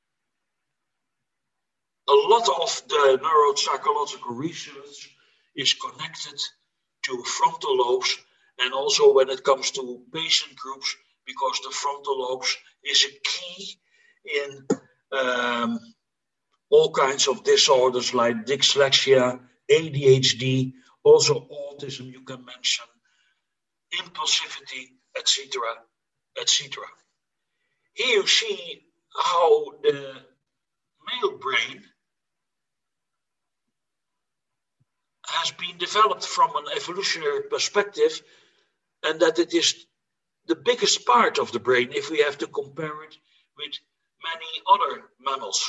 a lot of the neuropsychological research is connected to frontal lobes, and also when it comes to patient groups, because the frontal lobes is a key in um, all kinds of disorders like dyslexia, A D H D, also autism you can mention, impulsivity, et cetera, et cetera. Here you see how the male brain has been developed from an evolutionary perspective, and that it is the biggest part of the brain if we have to compare it with many other mammals.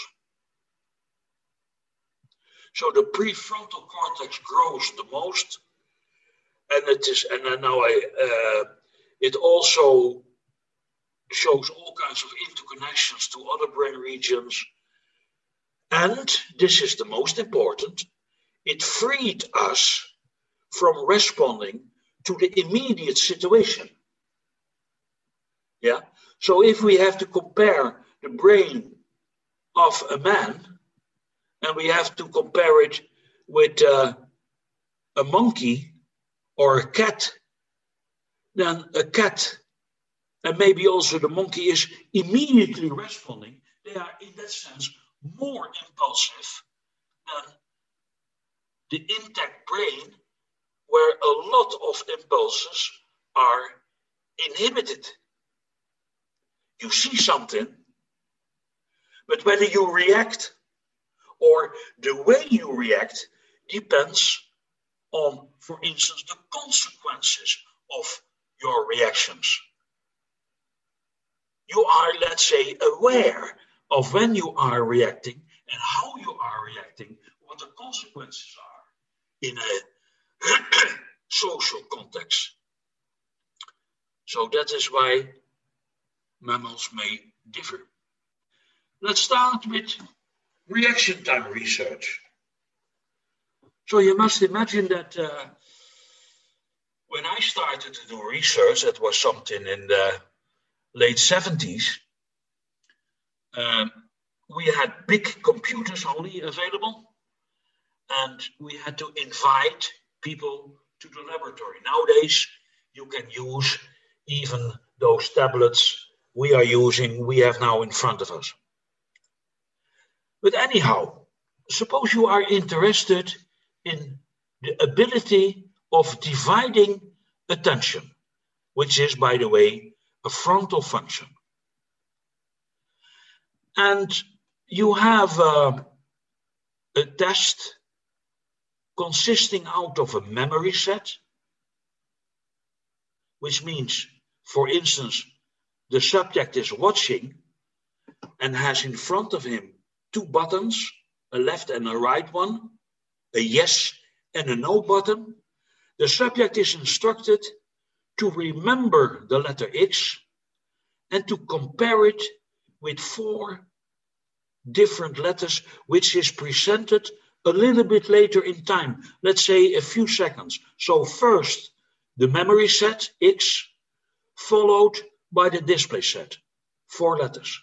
So the prefrontal cortex grows the most, and it is, and now I, uh, it also shows all kinds of interconnections to other brain regions. And this is the most important, it freed us from responding to the immediate situation. Yeah. So if we have to compare the brain of a man, and we have to compare it with uh, a monkey or a cat, then a cat and maybe also the monkey is immediately responding. They are in that sense more impulsive than the intact brain, where a lot of impulses are inhibited. You see something, but whether you react or the way you react depends on, for instance, the consequences of your reactions. You are, let's say, aware of when you are reacting and how you are reacting, what the consequences are in a social context. So that is why mammals may differ. Let's start with reaction time research. So you must imagine that uh, when I started to do research, it was something in the late seventies, um, we had big computers only available, and we had to invite people to the laboratory. Nowadays, you can use even those tablets we are using, we have now in front of us. But anyhow, suppose you are interested in the ability of dividing attention, which is, by the way, a frontal function. And you have uh, a test consisting out of a memory set, which means, for instance, the subject is watching and has in front of him two buttons, a left and a right one, a yes and a no button. The subject is instructed to remember the letter X and to compare it with four different letters, which is presented a little bit later in time, let's say a few seconds. So first, the memory set, X, followed by the display set, four letters.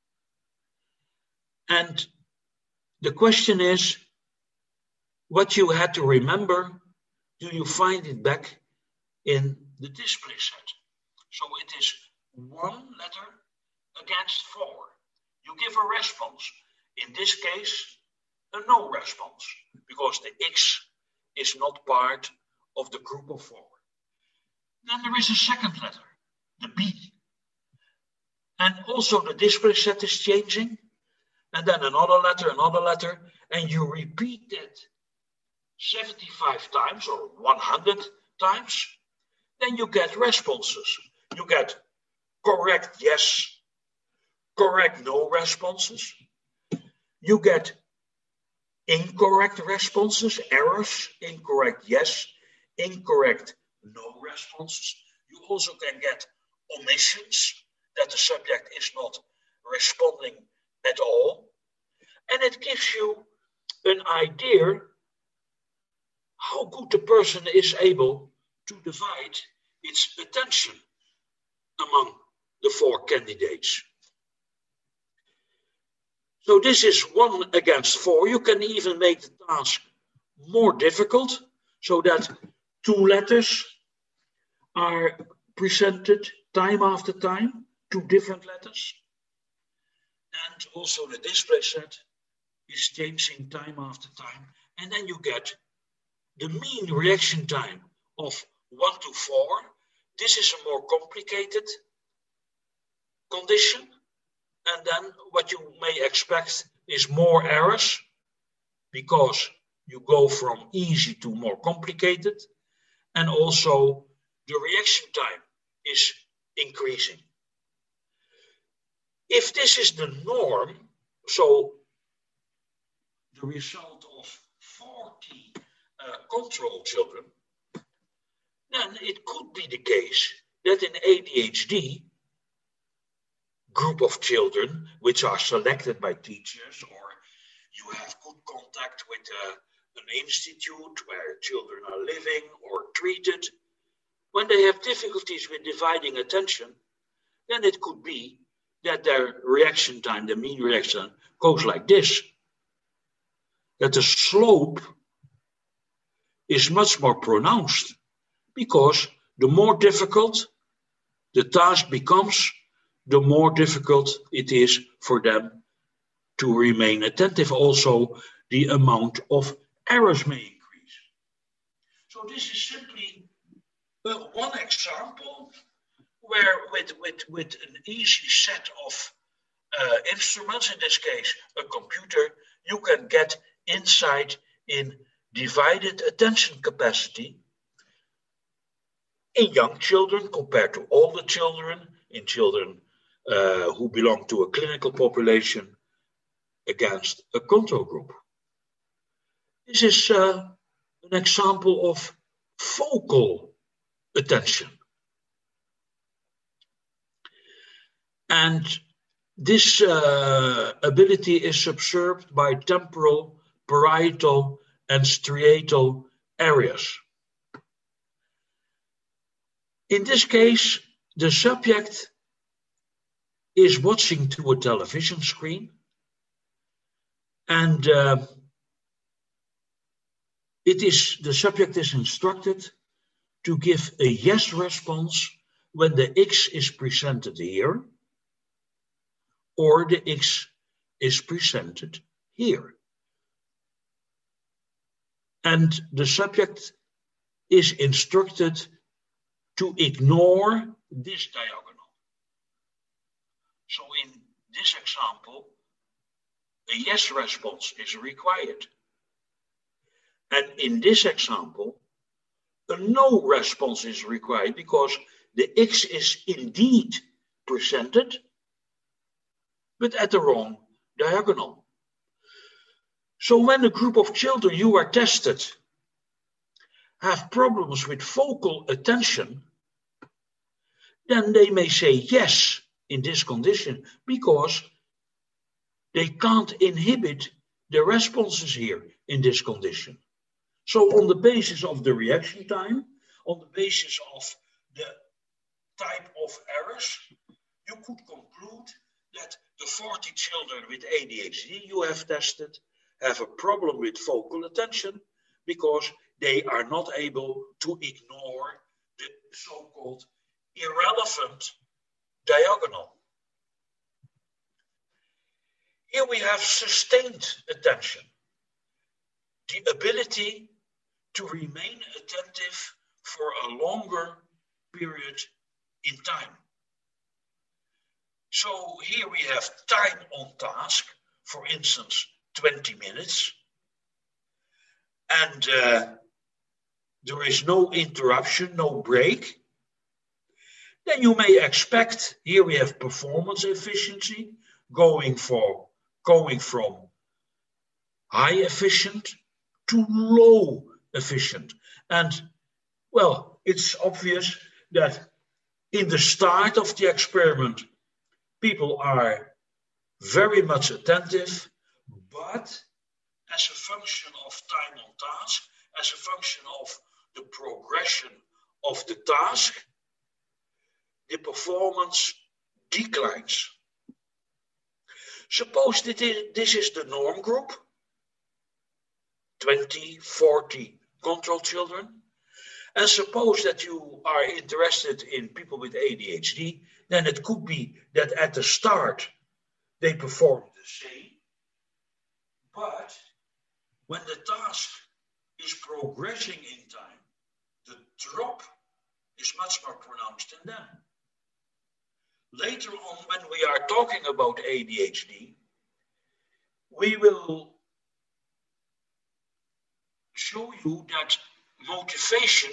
And the question is, what you had to remember, do you find it back in the display set? So it is one letter against four. You give a response. In this case, a no response, because the X is not part of the group of four. Then there is a second letter, the B. And also the display set is changing. And then another letter, another letter, and you repeat that seventy-five times or one hundred times, then you get responses. You get correct yes, correct no responses. You get incorrect responses, errors, incorrect yes, incorrect no responses. You also can get omissions, that the subject is not responding at all. And it gives you an idea how good the person is able to divide its attention among the four candidates. So this is one against four. You can even make the task more difficult so that two letters are presented time after time, two different letters. And also the display set is changing time after time. And then you get the mean reaction time of one to four. This is a more complicated condition. And then what you may expect is more errors because you go from easy to more complicated. And also the reaction time is increasing. If this is the norm, so the result of forty uh, control children, then it could be the case that in A D H D, group of children which are selected by teachers, or you have good contact with uh, an institute where children are living or treated, when they have difficulties with dividing attention, then it could be that their reaction time, the mean reaction time, goes like this. That the slope is much more pronounced because the more difficult the task becomes, the more difficult it is for them to remain attentive. Also, the amount of errors may increase. So this is simply uh, one example where with, with, with an easy set of uh, instruments, in this case a computer, you can get insight in divided attention capacity in young children compared to older children, in children uh, who belong to a clinical population against a control group. This is uh, an example of focal attention. And this uh, ability is observed by temporal, parietal, and striatal areas. In this case, the subject is watching to a television screen, and uh, it is the subject is instructed to give a yes response when the X is presented here, or the X is presented here. And the subject is instructed to ignore this diagonal. So in this example, a yes response is required. And in this example, a no response is required because the X is indeed presented, but at the wrong diagonal. So when a group of children you are tested have problems with focal attention, then they may say yes in this condition because they can't inhibit the responses here in this condition. So on the basis of the reaction time, on the basis of the type of errors, you could conclude that the forty children with A D H D you have tested have a problem with focal attention because they are not able to ignore the so-called irrelevant diagonal. Here we have sustained attention, the ability to remain attentive for a longer period in time. So here we have time on task, for instance, twenty minutes, and uh, there is no interruption, no break. Then you may expect, here we have performance efficiency, going for going from high efficient to low efficient. And well, it's obvious that in the start of the experiment, people are very much attentive, but as a function of time on task, as a function of the progression of the task, the performance declines. Suppose that this is the norm group, twenty, forty control children, and suppose that you are interested in people with A D H D, then it could be that at the start they perform the same, but when the task is progressing in time, the drop is much more pronounced in them. Later on, when we are talking about A D H D, we will show you that motivation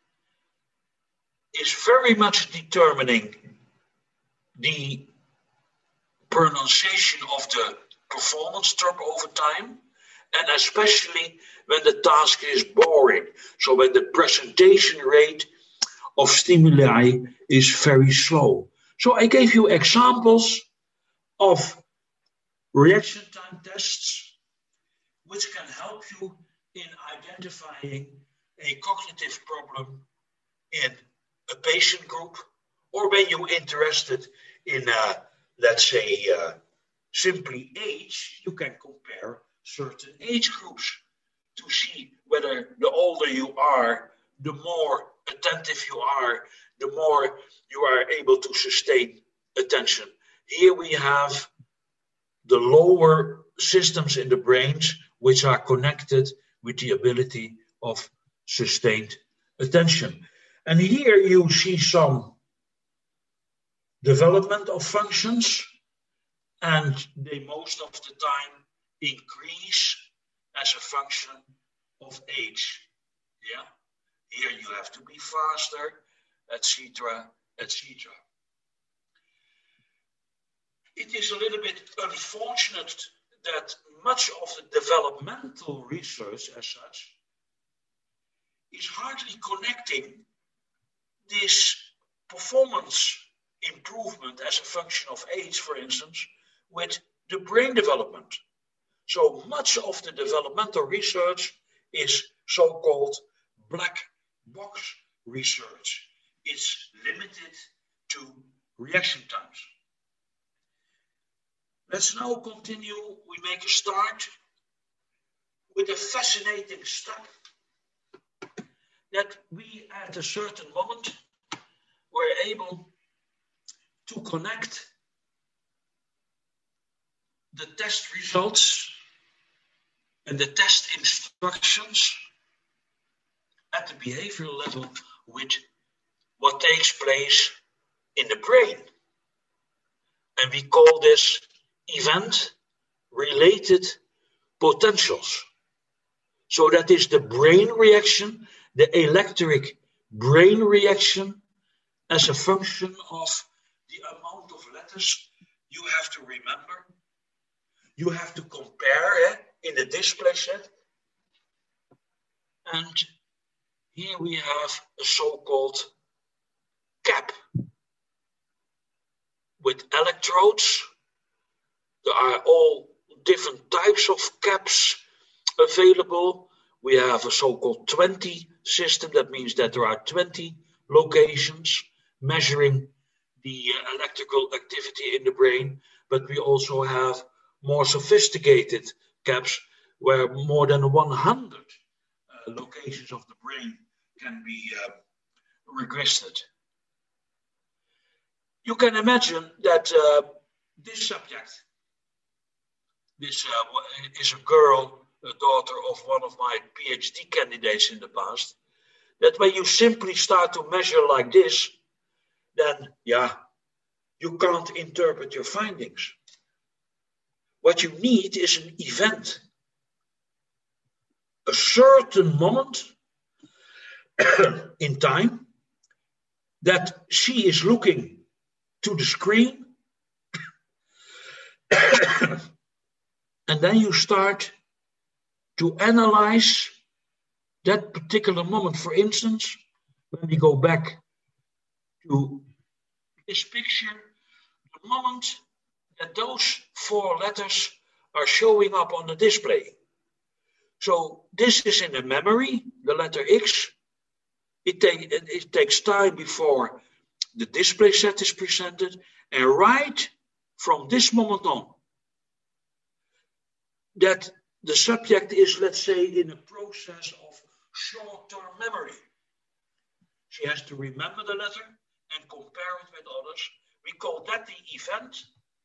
is very much determining the pronunciation of the performance drop over time, and especially when the task is boring. So when the presentation rate of stimuli is very slow. So I gave you examples of reaction time tests which can help you in identifying a cognitive problem in a patient group, or when you're interested in, uh, let's say, uh, simply age, you can compare certain age groups to see whether the older you are, the more attentive you are, the more you are able to sustain attention. Here we have the lower systems in the brains which are connected with the ability of sustained attention. And here you see some development of functions, and they most of the time increase as a function of age. Yeah, here you have to be faster, et cetera, et cetera. It is a little bit unfortunate that much of the developmental research as such is hardly connecting this performance improvement as a function of age, for instance, with the brain development. So much of the developmental research is so-called black box research. It's limited to reaction times. Let's now continue. We make a start with a fascinating step that we at a certain moment were able to connect the test results and the test instructions at the behavioral level with what takes place in the brain. And we call this event-related potentials. So that is the brain reaction, the electric brain reaction as a function of the amount of letters you have to remember. You have to compare eh, in the display set. And here we have a so-called cap with electrodes. There are all different types of caps available. We have a so-called twenty system. That means that there are twenty locations measuring the uh, electrical activity in the brain. But we also have more sophisticated caps where more than one hundred uh, locations of the brain can be uh, requested. You can imagine that uh, this subject, this uh, is a girl, a daughter of one of my PhD candidates in the past, that when you simply start to measure like this, then, yeah, you can't interpret your findings. What you need is an event, a certain moment in time that she is looking to the screen and then you start to analyze that particular moment. For instance, when we go back to this picture, the moment that those four letters are showing up on the display. So this is in the memory, the letter X. It, take, it, it takes time before the display set is presented, and right from this moment on, that the subject is, let's say, in a process of short-term memory. She has to remember the letter and compare it with others. We call that the event.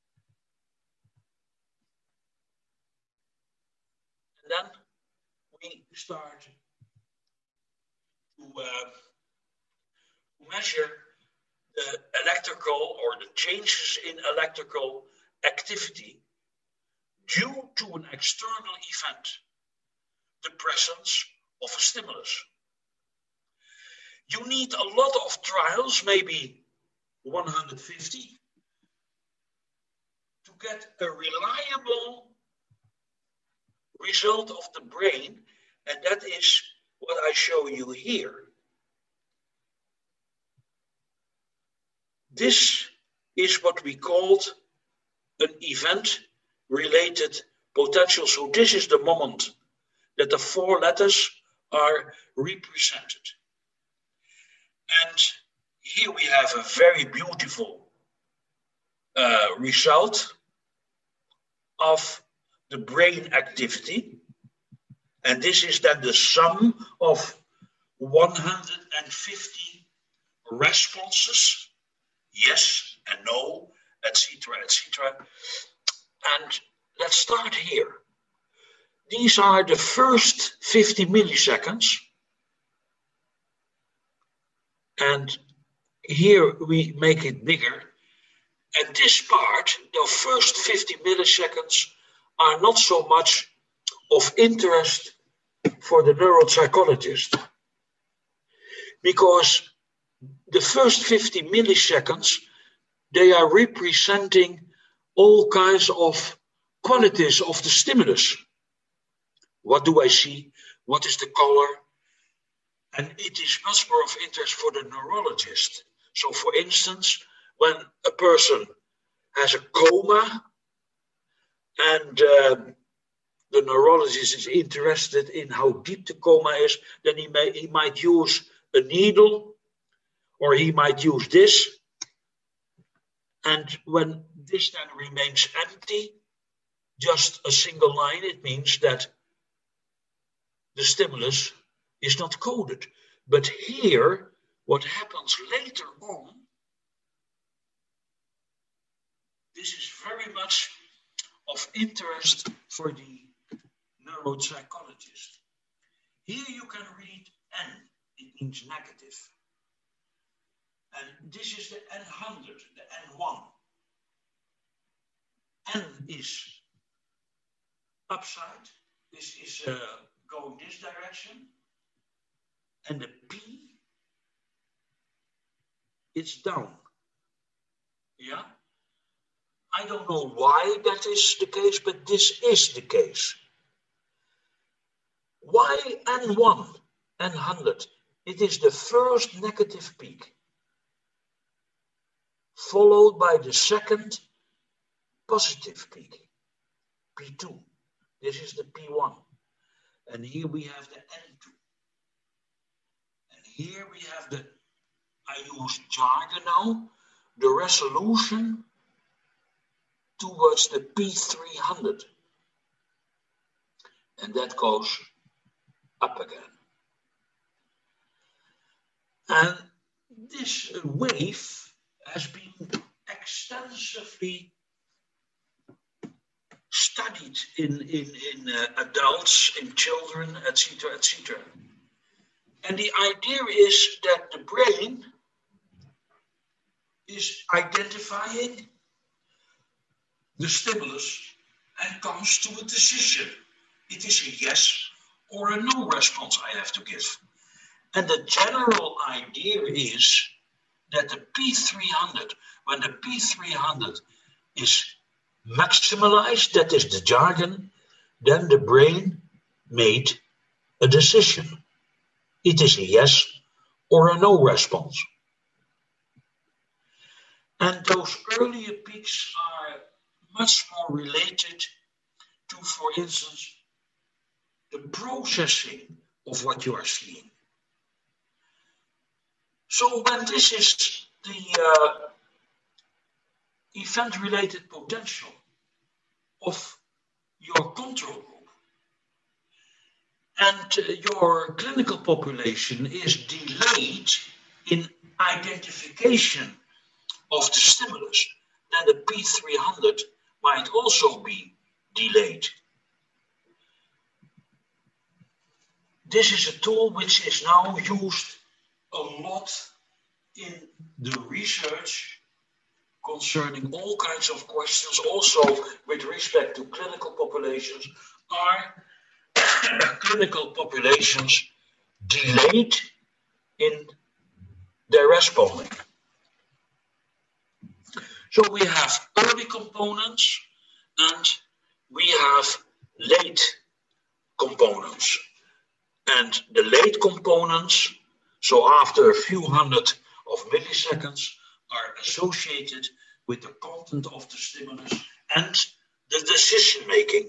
And then we start to uh, measure the electrical or the changes in electrical activity due to an external event, the presence of a stimulus. You need a lot of trials, maybe one hundred fifty, to get a reliable result of the brain, and that is what I show you here. This is what we called an event-related potential. So this is the moment that the four letters are represented. And here we have a very beautiful uh, result of the brain activity. And this is then the sum of one hundred fifty responses, yes and no, et cetera, et cetera. And let's start here. These are the first fifty milliseconds. And here we make it bigger. And this part, the first fifty milliseconds, are not so much of interest for the neuropsychologist. Because the first fifty milliseconds, they are representing all kinds of qualities of the stimulus. What do I see? What is the color? And it is much more of interest for the neurologist. So for instance, when a person has a coma and uh, the neurologist is interested in how deep the coma is, then he, may, he might use a needle or he might use this. And when this then remains empty, just a single line, it means that the stimulus is not coded. But here, what happens later on, this is very much of interest for the neuropsychologist. Here you can read N, it means negative. And this is the N one hundred, the N one. N is upside, this is uh, going this direction. And the P, it's down. Yeah? I don't know why that is the case, but this is the case. Why N one, N one hundred? It is the first negative peak, followed by the second positive peak, P two. This is the P one. And here we have the N two. And here we have the, I use jargon now, the resolution towards the P three hundred. And that goes up again. And this wave has been extensively studied in, in, in uh, adults, in children, et cetera, et cetera. And the idea is that the brain is identifying the stimulus and comes to a decision. It is a yes or a no response I have to give. And the general idea is that the P three hundred, when the P three hundred is maximalized, that is the jargon, then the brain made a decision. It is a yes or a no response. And those earlier peaks are much more related to, for instance, the processing of what you are seeing. So when this is the uh, event-related potential of your control group, and uh, your clinical population is delayed in identification of the stimulus, then the P three hundred might also be delayed. This is a tool which is now used a lot in the research concerning all kinds of questions, also with respect to clinical populations. Are clinical populations delayed in their responding? So we have early components and we have late components. And the late components, so after a few hundred of milliseconds, are associated with the content of the stimulus and the decision making.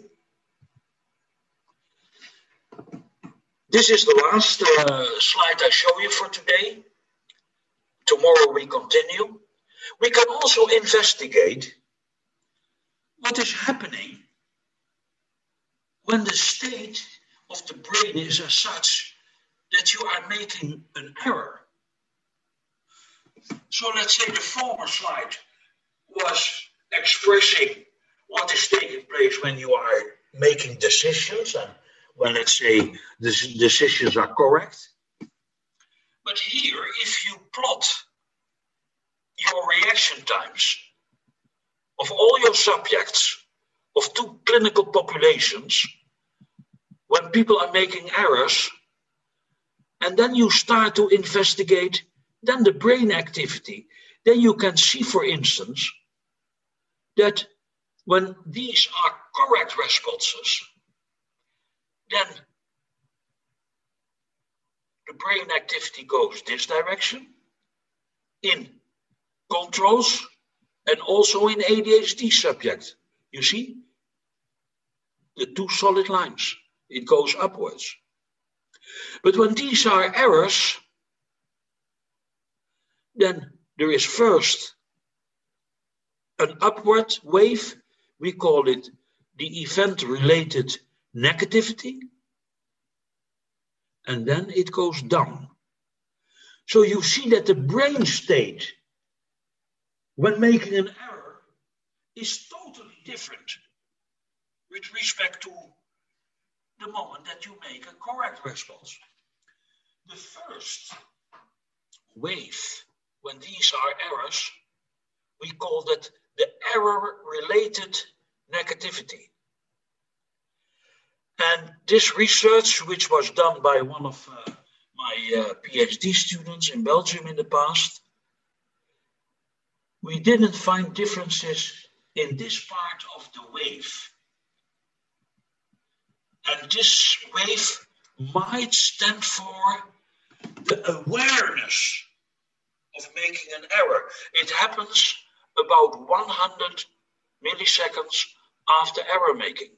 This is the last uh, slide I show you for today. Tomorrow we continue. We can also investigate what is happening when the state of the brain is as such that you are making an error. So let's say the former slide was expressing what is taking place when you are making decisions and when, let's say, the decisions are correct. But here, if you plot your reaction times of all your subjects of two clinical populations, when people are making errors, and then you start to investigate then the brain activity, then you can see, for instance, that when these are correct responses, then the brain activity goes this direction in controls and also in A D H D subjects. You see the two solid lines, it goes upwards. But when these are errors, then there is first an upward wave. We call it the event-related negativity. And then it goes down. So you see that the brain state, when making an error, is totally different with respect to the moment that you make a correct response. The first wave, when these are errors, we call that the error-related negativity. And this research, which was done by one of uh, my uh, PhD students in Belgium in the past, we didn't find differences in this part of the wave. And this wave might stand for the awareness of making an error. It happens about one hundred milliseconds after error making.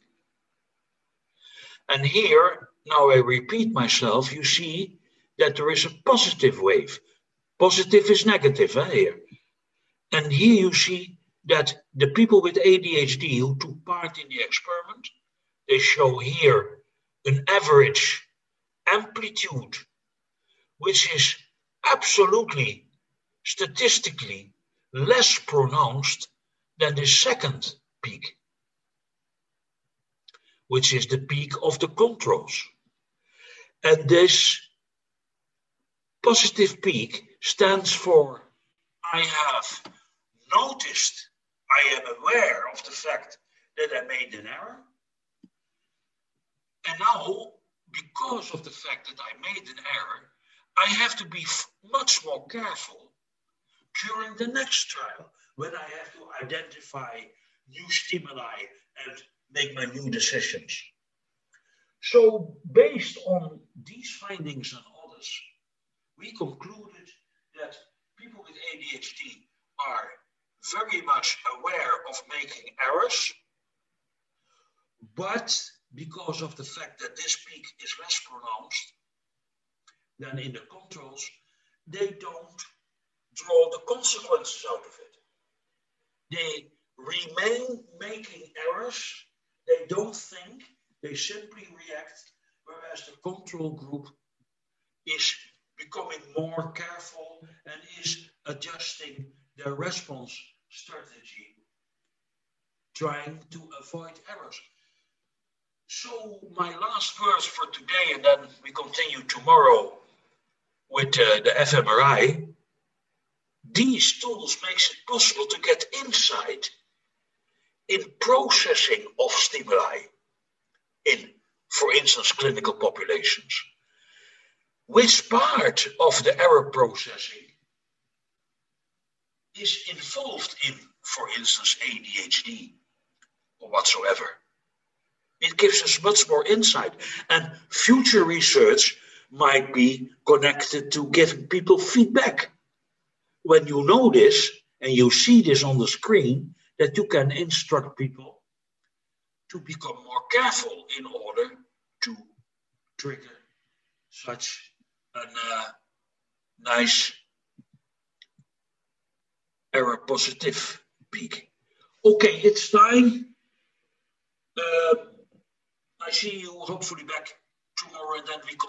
And here, now I repeat myself, you see that there is a positive wave. Positive is negative eh, here. And here you see that the people with A D H D who took part in the experiment, they show here an average amplitude, which is absolutely, statistically, less pronounced than the second peak, which is the peak of the controls. And this positive peak stands for I have noticed, I am aware of the fact that I made an error. And now, because of the fact that I made an error, I have to be f- much more careful during the next trial when I have to identify new stimuli and make my new decisions. So based on these findings and others, we concluded that people with A D H D are very much aware of making errors, But because of the fact that this peak is less pronounced than in the controls, they don't draw the consequences out of it. They remain making errors, they don't think, they simply react, whereas the control group is becoming more careful and is adjusting their response strategy, trying to avoid errors. So my last words for today, and then we continue tomorrow with uh, the f M R I. These tools makes it possible to get insight in processing of stimuli in, for instance, clinical populations. Which part of the error processing is involved in, for instance, A D H D or whatsoever? It gives us much more insight, and future research might be connected to giving people feedback. When you know this and you see this on the screen, that you can instruct people to become more careful in order to trigger such a uh, nice error positive peak. Okay, it's time. Uh, I see you hopefully back tomorrow, and then we continue.